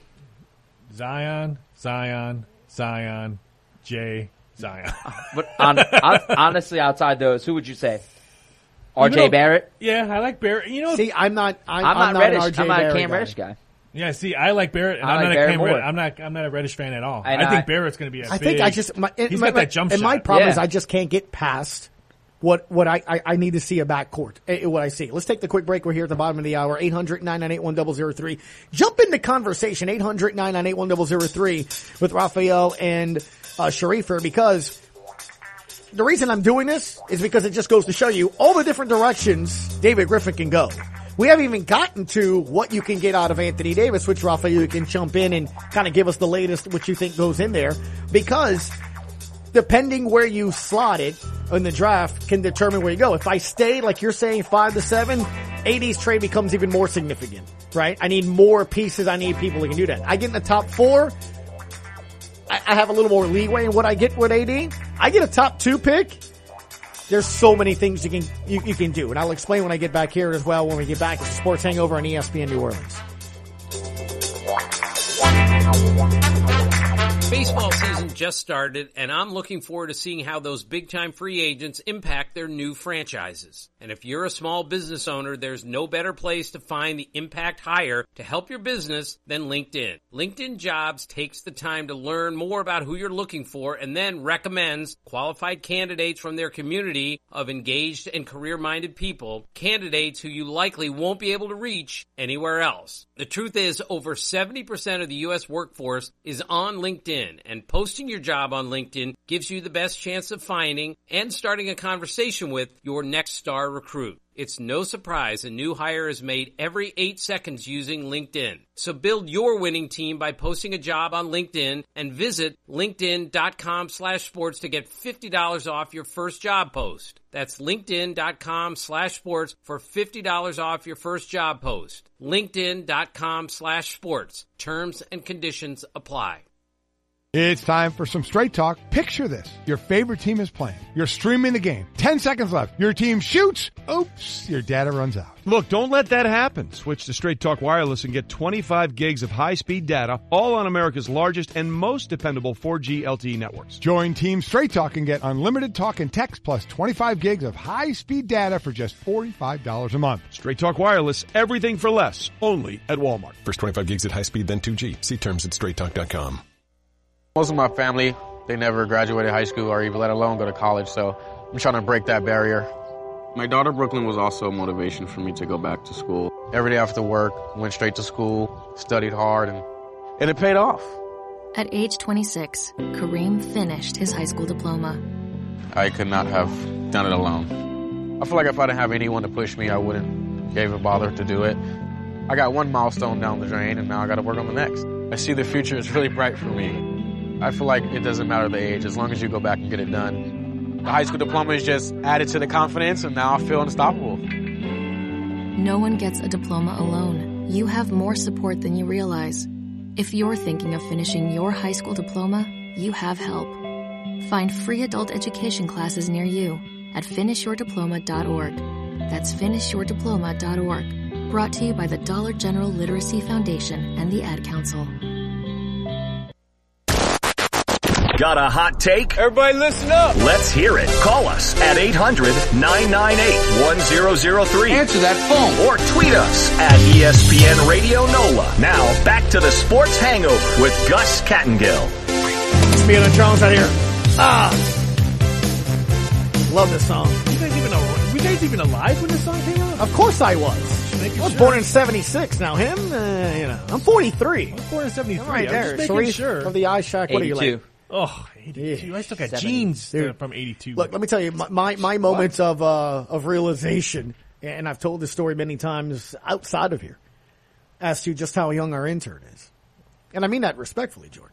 Zion, Zion, Zion, Jay, Zion.
But on, on, honestly, outside those, who would you say? R J
You know-
Barrett?
Yeah, I like Barrett. You know,
See, I'm not. I'm,
I'm,
I'm
not
not an
Reddish.
R J
I'm not a
Barrett
Cam
guy.
Reddish guy.
yeah. See, I like Barrett, and
I
I'm
like
not a
Barrett
Cam
more.
Reddish. I'm not. I'm not a Reddish fan at all.
And
I think
I-
Barrett's going to be a
I
big.
think I just. My,
He's
my,
got that jump
and
shot.
my problem
Yeah.
is I just can't get past what what I, I, I need to see a backcourt. eh, What I see. Let's take the quick break. We're here at the bottom of the hour. eight hundred nine nine eight one zero zero three. Jump into conversation. eight hundred nine nine eight one zero zero three with Raphael and uh, Sharifer, because the reason I'm doing this is because it just goes to show you all the different directions David Griffin can go. We haven't even gotten to what you can get out of Anthony Davis, which, Raphael, you can jump in and kind of give us the latest, what you think goes in there. Because depending where you slot it, in the draft can determine where you go. If I stay, like you're saying, five to seven, A D's trade becomes even more significant, right? I need more pieces. I need people who can do that. I get in the top four. I, I have a little more leeway in what I get with A D. I get a top two pick. There's so many things you can you, you can do, and I'll explain when I get back here as well. When we get back, it's the Sports Hangover on E S P N New Orleans.
Baseball season just started, and I'm looking forward to seeing how those big-time free agents impact their new franchises. And if you're a small business owner, there's no better place to find the impact hire to help your business than LinkedIn. LinkedIn Jobs takes the time to learn more about who you're looking for and then recommends qualified candidates from their community of engaged and career-minded people, candidates who you likely won't be able to reach anywhere else. The truth is, over seventy percent of the U S workforce is on LinkedIn, and posting your job on LinkedIn gives you the best chance of finding and starting a conversation with your next star recruit. It's no surprise a new hire is made every eight seconds using LinkedIn. So build your winning team by posting a job on LinkedIn and visit linkedin.com slash sports to get fifty dollars off your first job post. That's linkedin.com slash sports for fifty dollars off your first job post. linkedin.com slash sports. Terms and conditions apply.
It's time for some straight talk. Picture this. Your favorite team is playing. You're streaming the game. Ten seconds left. Your team shoots. Oops, your data runs out.
Look, don't let that happen. Switch to Straight Talk Wireless and get twenty-five gigs of high-speed data, all on America's largest and most dependable four G L T E networks.
Join Team Straight Talk and get unlimited talk and text plus twenty-five gigs of high-speed data for just forty-five dollars a month.
Straight Talk Wireless, everything for less, only at Walmart.
First twenty-five gigs at high speed, then two G. See terms at straight talk dot com.
Most of my family, they never graduated high school or even let alone go to college, so I'm trying to break that barrier.
My daughter Brooklyn was also a motivation for me to go back to school.
Every day after work, went straight to school, studied hard, and, and it paid off.
At age twenty-six, Kareem finished his high school diploma.
I could not have done it alone. I feel like if I didn't have anyone to push me, I wouldn't give a bother to do it. I got one milestone down the drain, and now I got to work on the next. I see the future is really bright for me. I feel like it doesn't matter the age, as long as you go back and get it done. The high school diploma is just added to the confidence, and now I feel unstoppable.
No one gets a diploma alone. You have more support than you realize. If you're thinking of finishing your high school diploma, you have help. Find free adult education classes near you at finish your diploma dot org. That's finish your diploma dot org. Brought to you by the Dollar General Literacy Foundation and the Ad Council.
Got a hot take?
Everybody listen up.
Let's hear it. Call us at eight hundred, nine nine eight, one zero zero three.
Answer that phone.
Or tweet us at E S P N Radio NOLA. Now, back to the Sports Hangover with Gus Kattengill.
It's me and Jones out here. Ah! Love this song.
You guys even were you guys even alive when this song came out?
Of course I was. I was sure. born in seventy-six. Now him, uh, you know, I'm forty-three.
I was born in seventy-three.
Right
I'm
there.
just making sure.
From the Eye Shack. What are you like?
Oh, eighty-two. Yeah. I still got
seventy.
jeans
Dude,
from eighty-two.
Look, let me tell you, my my, my moments of uh, of realization, and I've told this story many times outside of here, as to just how young our intern is, and I mean that respectfully, Jordan.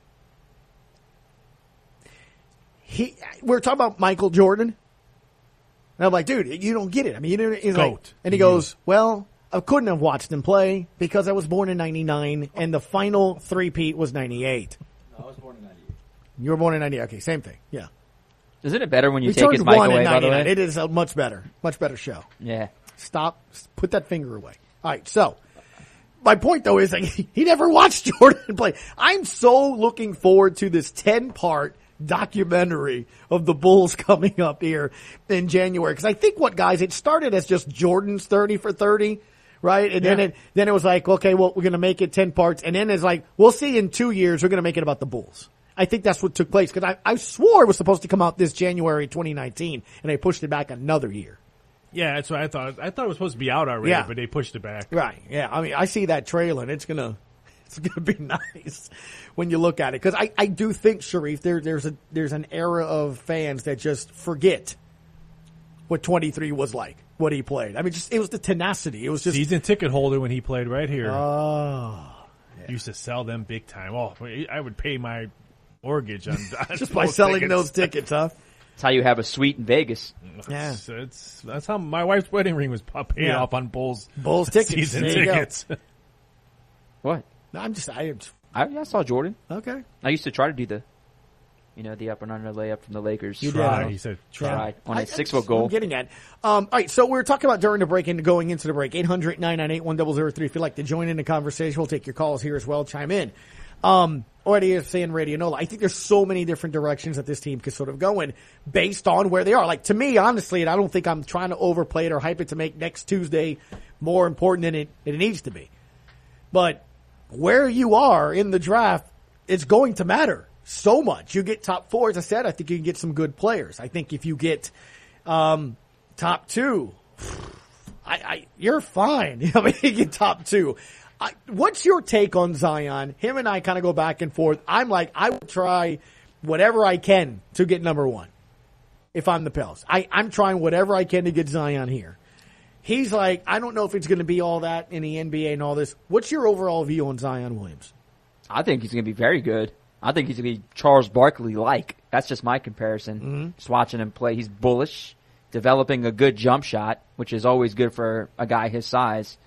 He, we were talking about Michael Jordan, and I'm like, dude, you don't get it. I mean, you know, he's
Goat.
Like, and he goes, well, I couldn't have watched him play because I was born in ninety-nine, and the final three-peat was ninety-eight.
No, I was born in ninety-eight.
You were born in ninety. Okay, same thing. Yeah.
Isn't it better when you
we
take his mic away, by the way?
It is a much better, much better show.
Yeah.
Stop. Put that finger away. All right. So, my point though is like he never watched Jordan play. I'm so looking forward to this ten-part documentary of the Bulls coming up here in January because I think what guys it started as just Jordan's thirty for thirty. Right? And yeah. then it, then it was like, okay, well, we're going to make it ten parts. And then it's like, we'll see in two years, we're going to make it about the Bulls. I think that's what took place because I, I swore it was supposed to come out this January twenty nineteen and they pushed it back another year.
Yeah, that's what I thought. I thought it was supposed to be out already, yeah. but they pushed it back.
Right. Yeah. I mean, I see that trailer and it's going to, it's going to be nice when you look at it. Cause I, I do think, Sharif, there, there's a, there's an era of fans that just forget what twenty-three was like. What he played. I mean, just it was the tenacity. It was just
season ticket holder when he played right here.
Oh,
yeah. Used to sell them big time. Oh, I would pay my mortgage on
just by selling
tickets.
those tickets, huh?
That's how you have a suite in Vegas.
Yeah.
It's, it's, that's how my wife's wedding ring was paid
Yeah.
off on Bulls.
Bulls tickets.
Season
There you go.
tickets.
What?
No, I'm just, I,
I, I saw Jordan.
Okay.
I used to try to do the, you know, the up and under layup from the Lakers.
You
Try.
did.
He said
Tried.
try.
On
I-
a
that's
six-foot
what I'm
goal.
getting at. Um, all right, so we were talking about during the break and going into the break. eight hundred, nine nine eight, one zero zero three. If you'd like to join in the conversation, we'll take your calls here as well. Chime in. Um, or at E S P N Radio Nola. I think there's so many different directions that this team could sort of go in based on where they are. Like, to me, honestly, and I don't think I'm trying to overplay it or hype it to make next Tuesday more important than it, than it needs to be. But where you are in the draft, it's going to matter so much. You get top four, as I said, I think you can get some good players. I think if you get um, top two, I, I you're fine. I mean, you get top two. I, what's your take on Zion? Him and I kind of go back and forth. I'm like, I would try whatever I can to get number one if I'm the Pels. I, I'm trying whatever I can to get Zion here. He's like, I don't know if it's going to be all that in the N B A and all this. What's your overall view on Zion Williams?
I think he's going to be very good. I think he's going to be Charles Barkley-like. That's just my comparison.
Mm-hmm.
Just watching him play. He's bullish, developing a good jump shot, which is always good for a guy his size.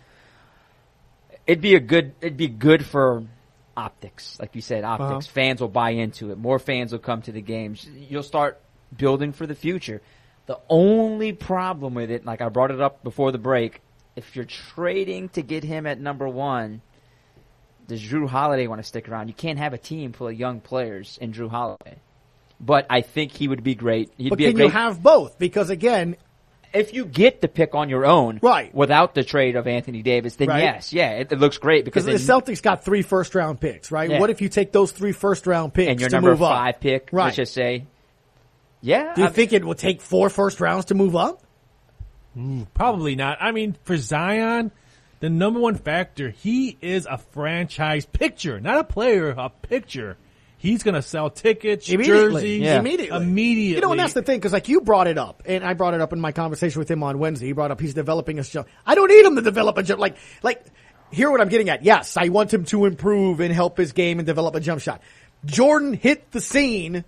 It'd be a good, it'd be good for optics. Like you said, optics.
Uh-huh.
Fans will buy into it. More fans will come to the games. You'll start building for the future. The only problem with it, like I brought it up before the break, if you're trading to get him at number one, does Drew Holiday want to stick around? You can't have a team full of young players in Drew Holiday. But I think he would be great. He'd
But
be
can
a great,
you have both? Because again,
if you get the pick on your own,
right,
without the trade of Anthony Davis, then
Right.
yes, yeah, it, it looks great because
because the
then-
Celtics got three first round picks, right?
Yeah.
What if you take those three first round picks
and your
to
number
move up?
five pick,
Right.
let's just say, yeah.
Do you
I-
think it will take four first rounds to move up?
Mm, probably not. I mean, for Zion, the number one factor, he is a franchise picture, not a player, a picture. He's going to sell tickets,
Immediately.
jerseys.
Immediately.
Immediately.
You know, and that's the thing, because like you brought it up, and I brought it up in my conversation with him on Wednesday. He brought up he's developing a jump. I don't need him to develop a jump. Like, like, hear what I'm getting at. Yes, I want him to improve and help his game and develop a jump shot. Jordan hit the scene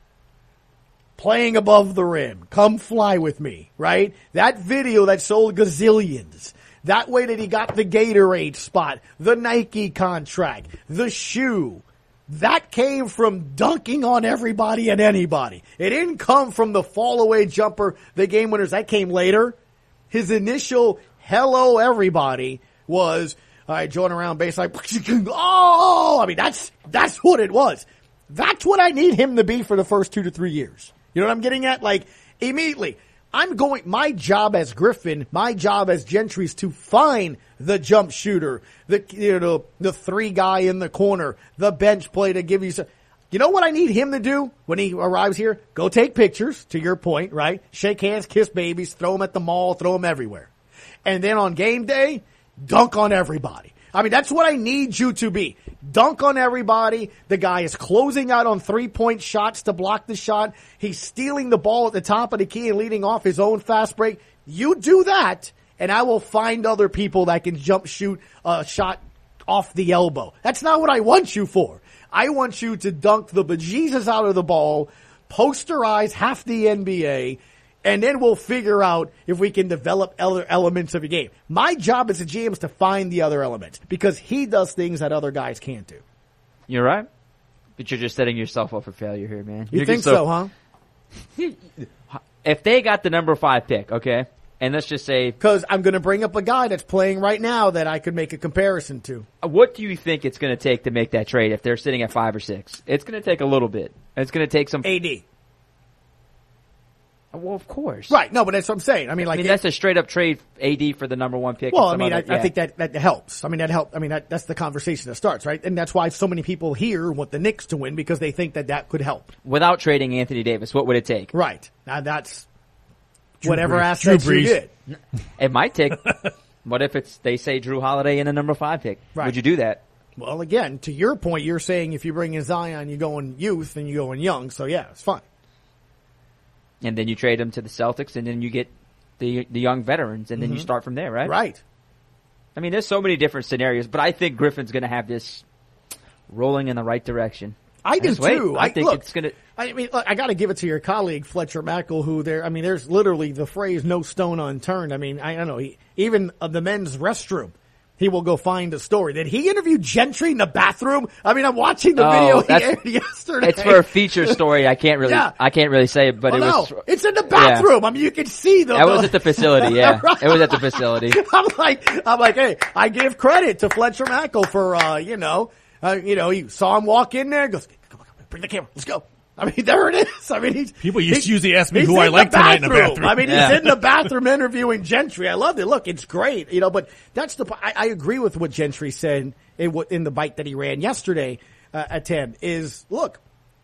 playing above the rim. Come fly with me, right? That video that sold gazillions. That way that he got the Gatorade spot, the Nike contract, the shoe. That came from dunking on everybody and anybody. It didn't come from the fall away jumper, the game winners. That came later. His initial hello everybody was, all right, join around baseline. Oh, I mean, that's, that's what it was. That's what I need him to be for the first two to three years. You know what I'm getting at? Like, immediately. I'm going, my job as Griffin, my job as Gentry is to find the jump shooter, the, you know, the three guy in the corner, the bench play to give you some. You know what I need him to do when he arrives here? Go take pictures, to your point, right? Shake hands, kiss babies, throw them at the mall, throw them everywhere. And then on game day, dunk on everybody. I mean, that's what I need you to be. Dunk on everybody. The guy is closing out on three-point shots to block the shot. He's stealing the ball at the top of the key and leading off his own fast break. You do that, and I will find other people that can jump shoot a shot off the elbow. That's not what I want you for. I want you to dunk the bejesus out of the ball, posterize half the N B A, and then we'll figure out if we can develop other elements of the game. My job as a G M is to find the other elements because he does things that other guys can't do.
You're right. But you're just setting yourself up for failure here, man.
You
You're
think
just
so, huh?
If they got the number five pick, okay, and let's just say,
because I'm going to bring up a guy that's playing right now that I could make a comparison to.
what do you think it's going to take to make that trade if they're sitting at five or six? It's going to take a little bit. It's going to take some
A D.
Well, of course.
Right. No, but that's what I'm saying. I mean, like,
I mean, that's a straight up trade A D for the number one pick.
Well,
and
I
some
mean,
other,
I,
yeah.
I think that, that helps. I mean, that help. I mean, that, that's the conversation that starts, right? And that's why so many people here want the Knicks to win because they think that that could help.
Without trading Anthony Davis, what would it take?
Right. Now that's
Drew
whatever
Brees.
assets
Drew
you
Brees.
get.
It might take. What if it's they say Drew Holiday in a number five pick?
Right.
Would you do that?
Well, again, to your point, you're saying if you bring in Zion, you go in youth and you go in young. So yeah, it's fine.
And then you trade him to the Celtics, and then you get the the young veterans, and then you
Mhm.
start from there, right?
Right.
I mean, there's so many different scenarios, but I think Griffin's going to have this rolling in the right direction.
I do
Just wait.
too.
I, think
look,
it's gonna.
I mean, look, I got to give it to your colleague Fletcher Mackel, who there. I mean, there's literally the phrase "no stone unturned." I mean, I don't know. He, even of the men's restroom, he will go find a story. Did he interview Gentry in the bathroom? I mean, I'm watching the
Oh,
video he
that's-
aired yesterday.
It's for a feature story. I can't really.
Yeah.
I can't really say it, but
Oh,
it was.
no, it's in the bathroom. I mean, you can see the.
That was at the facility. Yeah,
Right.
it was at the facility.
I'm like, I'm like, hey, I give credit to Fletcher Mackel for, uh, you know, uh, you know, he saw him walk in there, goes, come on, come on, bring the camera, let's go. I mean, there it is. I mean, he's
People used to
he-
usually ask me
he's
who I
in
like
the
tonight in the bathroom.
I mean,
Yeah.
he's in the bathroom interviewing Gentry. I loved it. Look, it's great, you know. But that's the. I, I agree with what Gentry said in what in the bite that he ran yesterday uh, at ten. Is look,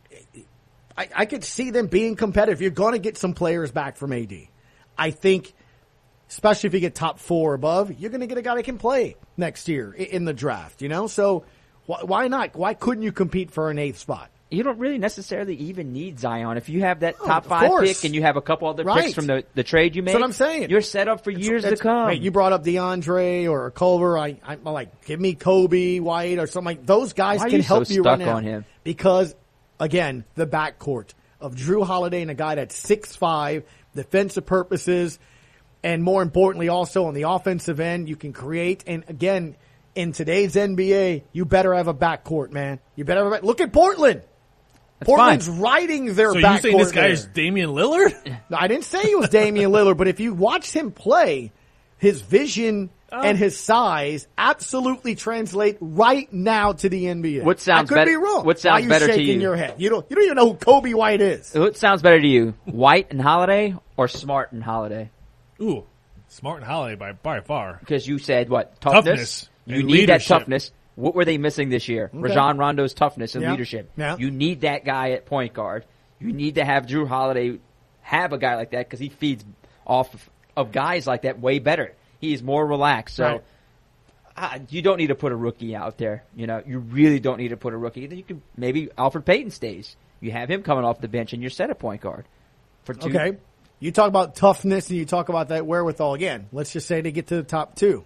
I, I could see them being competitive. You're going to get some players back from A D. I think, especially if you get top four above, you're going to get a guy that can play next year in, in the draft. You know, so wh- why not? Why couldn't you compete for an eighth spot?
You don't really necessarily even need Zion. If you have that
Oh,
top
of
five
course.
pick and you have a couple other
Right.
picks from the, the trade you made,
That's what I'm saying.
You're set up for years to
It's-
come.
Hey, you brought up DeAndre or Culver. I, I'm like, give me Kobe White or something like those guys
Why are
can
you so
help you
stuck
right now.
on him?
Because, again, the backcourt of Drew Holiday and a guy that's six five, defensive purposes, and more importantly also on the offensive end, you can create. And again, in today's N B A, you better have a backcourt, man. You better have a back- Look at Portland.
That's
Portland's
fine.
riding their
So
backcourt.
you saying this guy
there.
is Damian Lillard?
No, I didn't say he was Damian Lillard, but if you watched him play, his vision
Oh.
and his size absolutely translate right now to the N B A.
What sounds
I could
bet-
be wrong.
what sounds
Why are you
better to
shaking
you?
your head? You don't. You don't even know who Kobe White is.
What sounds better to you, White and Holiday or Smart and Holiday?
Ooh, Smart and Holiday by by far.
Because you said what toughness.
Toughness
You
and
need that
leadership.
toughness. What were they missing this year?
Okay.
Rajon Rondo's toughness and
Yeah.
leadership.
Yeah.
You need that guy at point guard. You need to have Drew Holiday have a guy like that because he feeds off of, of guys like that way better. He is more relaxed. So
Right.
uh, you don't need to put a rookie out there. You know, you really don't need to put a rookie. Then you can maybe Alfred Payton stays. You have him coming off the bench and you're set at point guard for two.
Okay. You talk about toughness and you talk about that wherewithal again. Let's just say they get to the top two.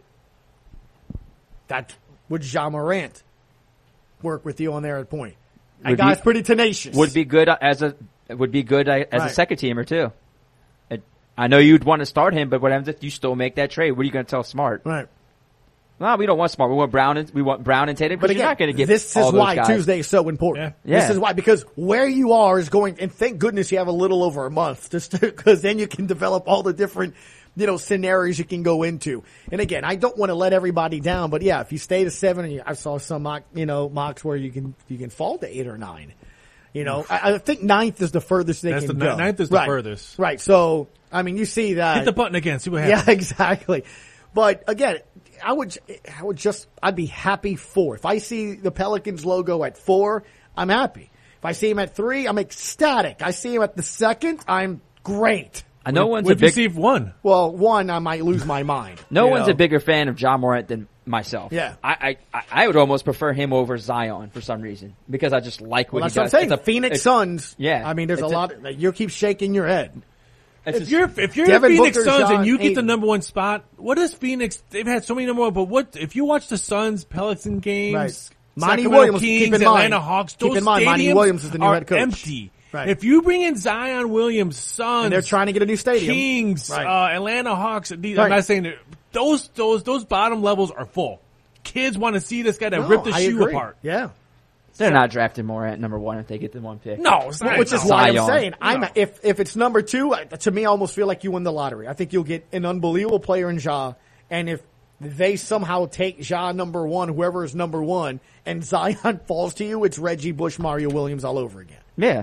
That would Ja Morant work with you on there at point. That
Would
guy's
be-
pretty tenacious.
Would be good as a would be good as
Right.
a second teamer too. It, I know you'd want to start him, but what happens if you still make that trade? What are you going to tell Smart?
Right.
No, we don't want Smart. We want Brown. And, we want Brown and Tatum.
But
But
again,
you're not going to get
this
all
is
those
why
guys.
Tuesday is so important.
Yeah.
This
Yeah.
is why, because where you are is going, and thank goodness you have a little over a month, just because then you can develop all the different, you know, scenarios you can go into. And again, I don't want to let everybody down, but yeah, if you stay to seven, and you, I saw some mock, you know, mocks where you can you can fall to eight or nine. You know, I, I think ninth is the furthest they
That's
can
the
go.
ninth is the
right.
furthest.
Right. So I mean, you see that.
Hit the button again. See what happens.
Yeah, exactly. But again, I would, I would just, I'd be happy four. If I see the Pelicans logo at four, I'm happy. If I see him at three, I'm ecstatic. I see him at the second, I'm great.
I know
What-
one's
what
a
if you
big.
see one?
Well, one, I might lose my mind.
No
you
one's
know?
a bigger fan of Ja Morant than myself.
Yeah.
I, I I would almost prefer him over Zion for some reason because I just like what
Well,
he
that's what I'm
does.
saying.
It's a-
Phoenix
it's-
Suns.
Yeah.
I mean, there's a
It's
lot. You keep shaking your head.
It's
If
just-
you're if you're
Devin
the Phoenix
Booker,
Suns
John
and you get the
Ayton.
number one spot, what is Phoenix? They've had so many number one, but what if you watch the Suns, Pelican games,
Right. Monty
Sacramento
Williams,
Kings,
keep in mind-
Atlanta Hawks,
keep
those
in mind, Monty
stadiums
Williams is the new
are
head coach.
empty.
Right.
If you bring in Zion Williams, Suns,
And they're trying to get a new stadium.
Kings,
Right.
uh, Atlanta Hawks. These,
Right.
I'm not saying that those those those bottom levels are full. Kids want to see this guy that
No,
ripped the
I
shoe
agree.
apart.
Yeah.
They're not drafting Morant number one if they get the one pick.
No, it's not.
Which is
no.
why I'm
Zion.
saying I'm
No.
if if it's number two, uh, to me, I almost feel like you win the lottery. I think you'll get an unbelievable player in Ja, and if they somehow take Ja number one, whoever is number one, and Zion falls to you, it's Reggie Bush, Mario Williams all over again.
Yeah.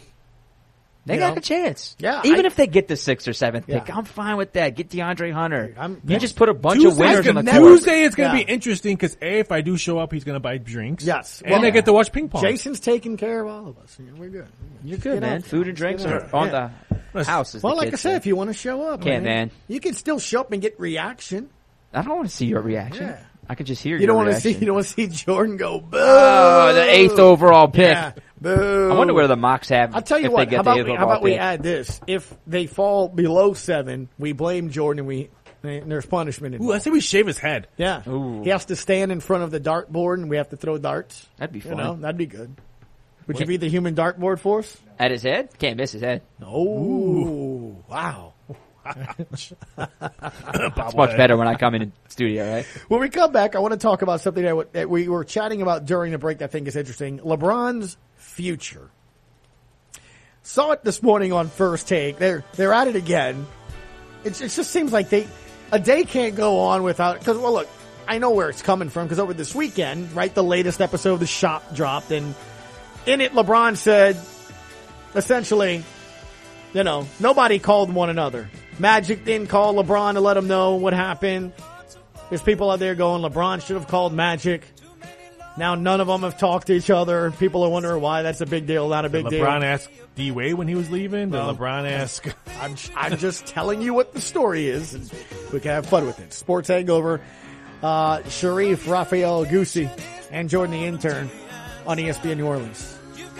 They
You
got
know?
a chance.
Yeah,
Even
I-
if they get the sixth or seventh pick,
Yeah.
I'm fine with that. Get DeAndre Hunter.
I'm-
you just put a bunch
Tuesday
of winners
is
on the
gonna-
court.
Tuesday is going to
Yeah.
be interesting because A, if I do show up, he's going to buy drinks.
Yes.
And
Well,
I get to watch ping pong.
Jason's taking care of all of us. We're good.
You're good,
Get
man.
out.
Food and drinks
Get
are
out.
on
Yeah.
the house. As
Well,
the
like I
kids
said,
say.
if you want to show up,
Can't, man.
you can still show up and get reaction.
I don't want to see your reaction.
Yeah.
I can just hear
You
your
don't want to
reaction.
see. You don't want to see Jordan go. Boo!
Oh, the eighth overall pick.
Yeah. Boo!
I wonder where the mocks have.
I'll tell you
if
what.
They get
How about,
the eighth
we, how
overall
about we
pick.
add this? If they fall below seven, we blame Jordan and we and there's punishment
Ooh,
involved.
I say we shave his head.
Yeah,
Ooh.
he has to stand in front of the dartboard and we have to throw darts.
That'd be
You
fun.
know, that'd be good. Would you be the human dartboard force?
At his head? Can't miss his head.
Oh, wow.
It's much better when I come in the studio, right?
When we come back, I want to talk about something that, w- that we were chatting about during the break that I think is interesting. LeBron's future. Saw it this morning on First Take. They're they're at it again. It, it just seems like they a day can't go on without, because, well, look, I know where it's coming from, because over this weekend, right, the latest episode of The Shop dropped, and in it, LeBron said, essentially, you know, nobody called one another. Magic didn't call LeBron to let him know what happened. There's people out there going, LeBron should have called Magic. Now none of them have talked to each other. People are wondering why that's a big deal, not a big
Did
deal.
LeBron asked D-Wade when he was leaving? Did
Well,
LeBron ask?
I'm, I'm just telling you what the story is, and we can have fun with it. Sports Hangover. Uh, Sharif, Raphael Agusi, and Jordan the Intern on E S P N New Orleans.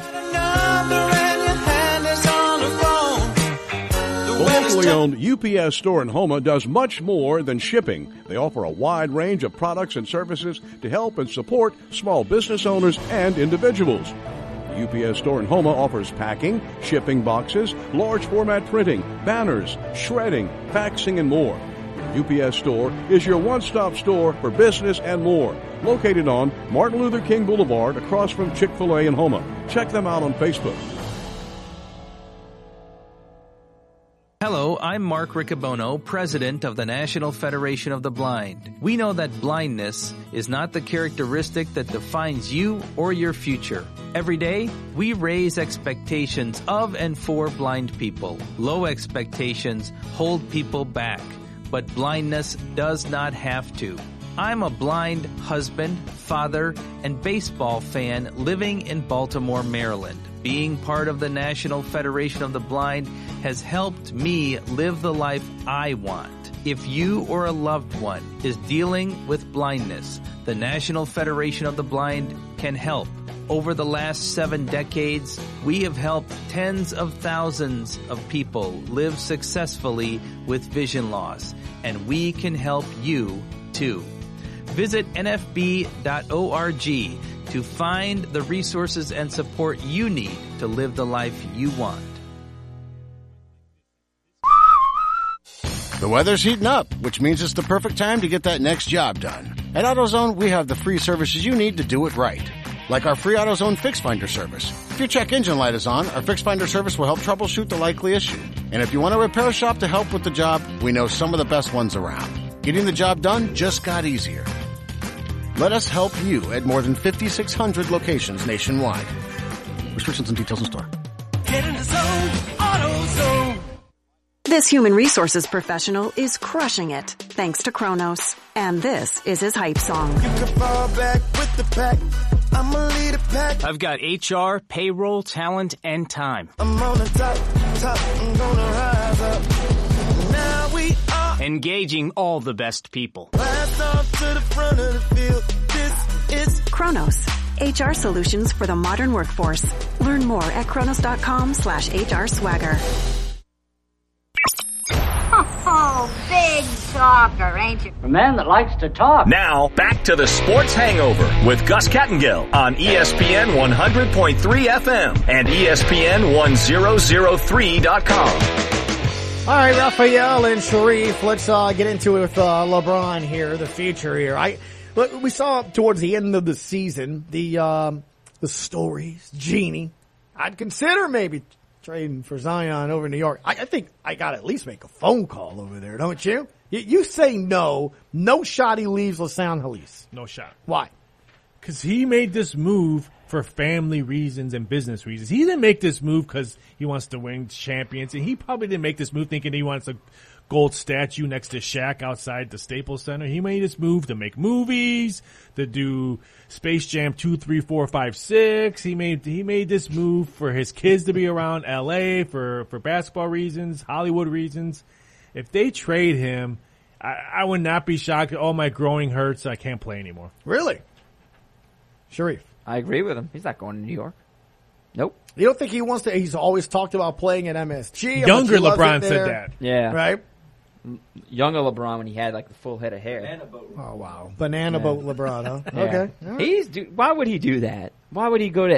The locally owned U P S store in Houma does much more than shipping. They offer a wide range of products and services to help and support small business owners and individuals. The U P S store in Houma offers packing, shipping boxes, large format printing, banners, shredding, faxing, and more. The U P S store is your one-stop store for business and more. Located on Martin Luther King Boulevard across from Chick-fil-A in Houma. Check them out on Facebook.
Hello, I'm Mark Riccobono, President of the National Federation of the Blind. We know that blindness is not the characteristic that defines you or your future. Every day, we raise expectations of and for blind people. Low expectations hold people back, but blindness does not have to. I'm a blind husband, father, and baseball fan living in Baltimore, Maryland. Being part of the National Federation of the Blind has helped me live the life I want. If you or a loved one is dealing with blindness, the National Federation of the Blind can help. Over the last seven decades, we have helped tens of thousands of people live successfully with vision loss, and we can help you too. Visit N F B dot org to find the resources and support you need to live the life you want.
The weather's heating up, which means it's the perfect time to get that next job done. At AutoZone, we have the free services you need to do it right. Like our free AutoZone Fix Finder service. If your check engine light is on, our Fix Finder service will help troubleshoot the likely issue. And if you want a repair shop to help with the job, we know some of the best ones around. Getting the job done just got easier. Let us help you at more than fifty-six hundred locations nationwide. Restrictions and details in store.
Get in the zone, AutoZone.
This human resources professional is crushing it, thanks to Kronos. And this is his hype song.
You can fall back with the pack. I'm a leader pack.
I've got H R, payroll, talent, and time.
I'm on the top, top, I'm gonna rise up. Now we are
engaging all the best people.
Blast off to the front of the field. This is
Kronos, H R solutions for the modern workforce. Learn more at kronos.com slash HR swagger.
Oh, big talker, ain't you?
A man that likes to talk.
Now, back to the Sports Hangover with Gus Kettengill on E S P N one hundred point three F M and E S P N one thousand three dot com.
All right, Raphael and Sharif, let's uh, get into it with uh, LeBron here, the future here. I look, we saw towards the end of the season the um, the stories, Genie. I'd consider maybe trading for Zion over in New York. I, I think I got to at least make a phone call over there, don't you? you? You say no. No shot he leaves Lassana Halise.
No shot.
Why?
Because he made this move for family reasons and business reasons. He didn't make this move because he wants to win champions. And he probably didn't make this move thinking he wants a gold statue next to Shaq outside the Staples Center. He made this move to make movies, to do Space Jam two, three, four, five, six. He made he made this move for his kids to be around L A for, for basketball reasons, Hollywood reasons. If they trade him, I, I would not be shocked. Oh, my groin hurts. I can't play anymore.
Really? Sharif?
I agree with him. He's not going to New York. Nope.
You don't think he wants to? He's always talked about playing at M S G.
Younger LeBron said that.
Yeah.
Right?
Younger LeBron when he had like the full head of hair.
Banana boat. Oh, wow. Banana yeah. boat LeBron, huh?
Yeah.
Okay. Right.
He's do, why would he do that? Why would he go to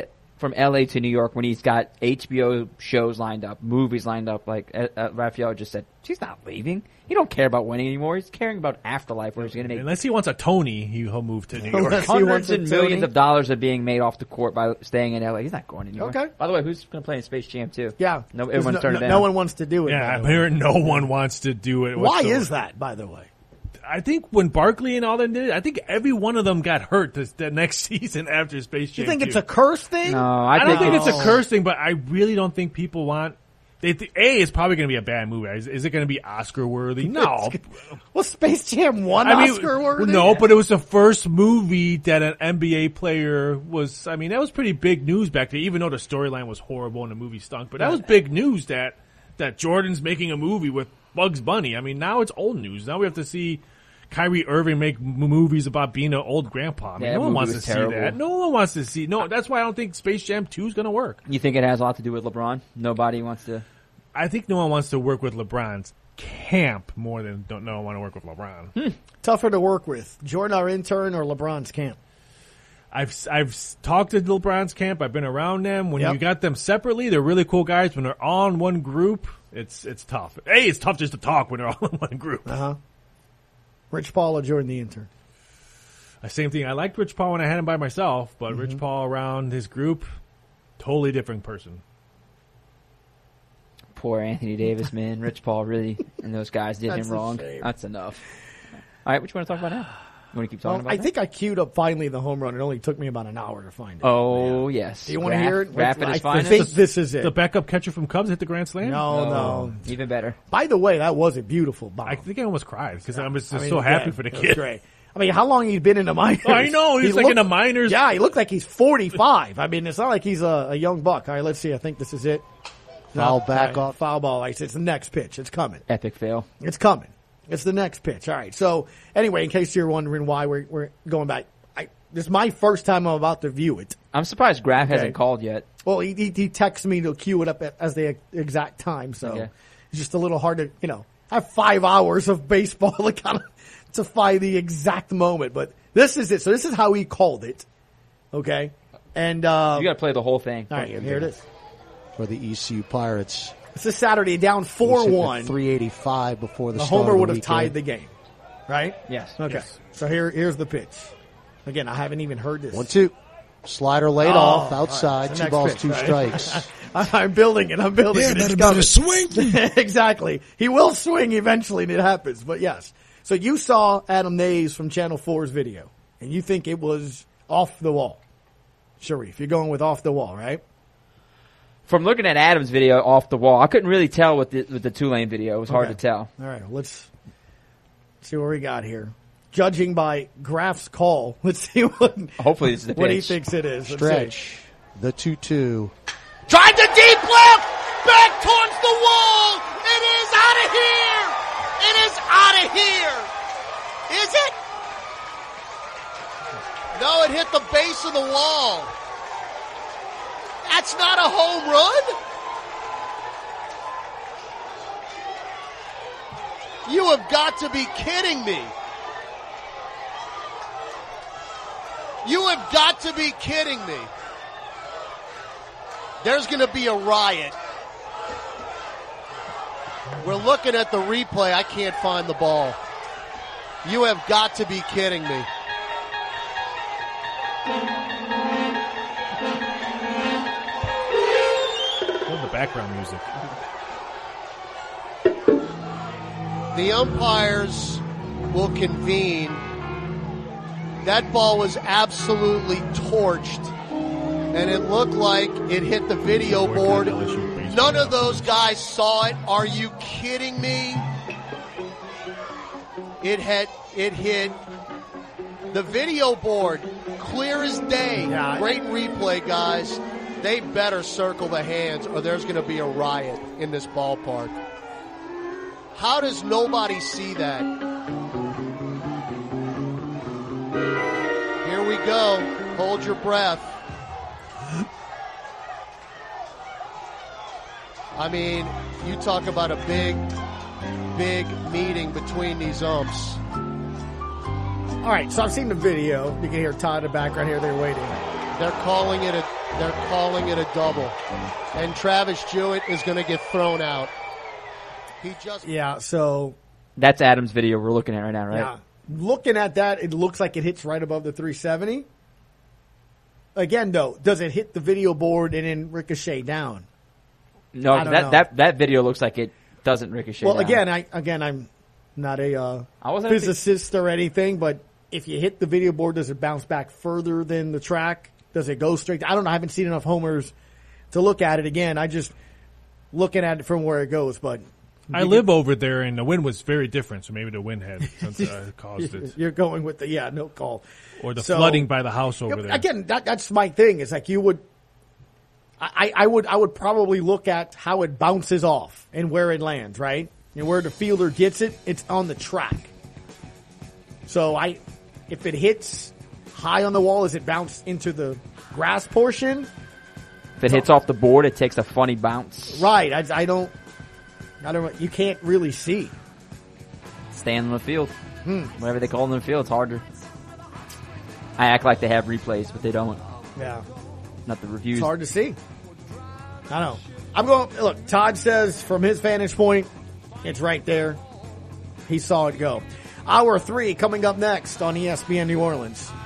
from L A to New York when he's got H B O shows lined up, movies lined up. Like uh, uh, Raphael just said, he's not leaving. He don't care about winning anymore. He's caring about afterlife, where he's going to make.
Unless he wants a Tony, he'll move to New York.
Hundreds and millions of dollars are being made off the court by staying in L A. He's not going anywhere.
Okay.
By the way, who's going to play in Space Jam two?
Yeah.
No, everyone's
no,
turned
no,
it down.
no one wants to do it.
Yeah, I'm hearing no one wants to do it.
Why
whatsoever.
is that, by the way?
I think when Barkley and all them did it, I think every one of them got hurt this, the next season after Space Jam.
You think
two.
it's a curse thing?
No, I,
I don't
think,
think
it's,
it's a curse thing, but I really don't think people want. They th- a, it's probably going to be a bad movie. Is, is it going to be Oscar worthy? No.
Well, Space Jam one
I mean,
Oscar worthy.
No, but it was the first movie that an N B A player was. I mean, that was pretty big news back then. Even though the storyline was horrible and the movie stunk, but that was big news that that Jordan's making a movie with Bugs Bunny. I mean, now it's old news. Now we have to see Kyrie Irving make m- movies about being an old grandpa. I mean,
Yeah,
no one
movie
wants to
was
see
terrible.
that. No one wants to see. No, that's why I don't think Space Jam two is going to work.
You think it has a lot to do with LeBron? Nobody wants to.
I think no one wants to work with LeBron's camp more than don't no one want to work with LeBron.
Hmm. Tougher to work with, Jordan, our intern, or LeBron's camp?
I've I've talked to LeBron's camp. I've been around them. When
Yep.
you got them separately, they're really cool guys. When they're all in one group, it's it's tough. Hey, it's tough just to talk when they're all in one group.
Uh huh. Rich Paul or Jordan the intern?
Uh, Same thing. I liked Rich Paul when I had him by myself, but
Mm-hmm.
Rich Paul around his group, totally different person.
Poor Anthony Davis, man. Rich Paul really and those guys did
That's
him
a
wrong.
shame.
That's enough. All right, what you want to talk about now? You want to keep talking
Well,
about
I
that?
think I queued up finally the home run. It only took me about an hour to find it.
Oh, yes.
Do you want to
Rap-
hear it?
Rap at
I
his finest?
think this is it.
The backup catcher from Cubs hit the grand slam.
No, no.
Even better.
By the way, that was a beautiful bomb.
I think I almost cried because I was just
I mean,
so happy
again,
for the
it was
kid.
great. I mean, how long he's been in the minors?
I know, he's
He
like in the minors.
Yeah, he looked like he's forty-five. I mean, it's not like he's a, a young buck. All right, let's see. I think this is it.
Foul
No,
back
all right,
off.
Foul ball. It's, it's the next pitch. It's coming.
Epic fail.
It's coming. It's the next pitch. All right. So anyway, in case you're wondering why we're, we're going back, I, this is my first time I'm about to view it.
I'm surprised Graf
Okay.
hasn't called yet.
Well, he, he, he texts me to cue it up at, as the exact time, so
Okay.
it's just a little hard to, you know, I have five hours of baseball to kind of to find the exact moment. But this is it. So this is how he called it. Okay, and uh,
You got to play the whole thing.
all right, here it is.
For the E C U Pirates.
This is Saturday, down four one.
three eighty-five before the,
The
start
homer
of the
would have
weekend.
tied the game, right?
Yes.
Okay.
Yes.
So here, here's the pitch. Again, I haven't even heard this.
One, two. Slider laid
Oh,
off,
all
outside,
right. The
two
next
balls,
pitch,
two
right?
strikes.
I'm building it. I'm building
Yeah,
it.
better,
It's
better
coming.
swing.
Exactly. He will swing eventually, and it happens. But yes. So you saw Adam Nays from Channel four's video, and you think it was off the wall. Sharif, you're going with off the wall, right?
From looking at Adam's video off the wall, I couldn't really tell with the, with the Tulane video. It was hard
Okay.
to tell.
All right. Let's see what we got here. Judging by Graf's call, let's see what,
Hopefully this is the
what he
pitch.
thinks it is. Let's see.
Stretch. The two two.
Tried to deep left, back towards the wall. It is out of here. It is out of here. Is it? No, it hit the base of the wall. That's not a home run. You have got to be kidding me. You have got to be kidding me. There's going to be a riot. We're looking at the replay. I can't find the ball. You have got to be kidding me.
Love the background music.
The umpires will convene. That ball was absolutely torched, and it looked like it hit the video board. None of those guys saw it. Are you kidding me? It had it hit the video board, clear as day.
Yeah.
Great replay, guys. They better circle the hands, or there's going to be a riot in this ballpark. How does nobody see that? Here we go. Hold your breath. I mean, you talk about a big, big meeting between these umps. All right, so I've seen the video. You can hear Todd in the background here. They're waiting. They're calling it a
They're calling it a double. And Travis Jewett is going to get thrown out. He just
Yeah, so
That's Adams' video we're looking at right now, right?
yeah. Looking at that, it looks like it hits right above the three seventy. Again, though, does it hit the video board and then ricochet down?
No,
I don't
that,
know.
that that video looks like it doesn't ricochet
Well,
down.
again, I again I'm not a uh,
I wasn't
physicist or anything, but if you hit the video board, does it bounce back further than the track? Does it go straight? I don't know. I haven't seen enough homers to look at it again. I just looking at it from where it goes, but
I live over there, and the wind was very different, so maybe the wind had uh, caused it.
You're going with the yeah, no call,
Or the
So-
flooding by the house over there.
Again, that, that's my thing. It's like you would, I, I would, I would probably look at how it bounces off and where it lands, right? And where the fielder gets it, it's on the track. So I, if it hits high on the wall, does it bounce into the grass portion?
If it hits off the board, it takes a funny bounce.
Right. I, I don't, I don't. You can't really see.
Stand on the field.
Hmm.
Whatever they call it in the field, it's harder. I act like they have replays, but they don't.
Yeah.
Not the reviews.
It's hard to see. I know. I'm going, look, Todd says from his vantage point, it's right there. He saw it go. Hour three coming up next on E S P N New Orleans.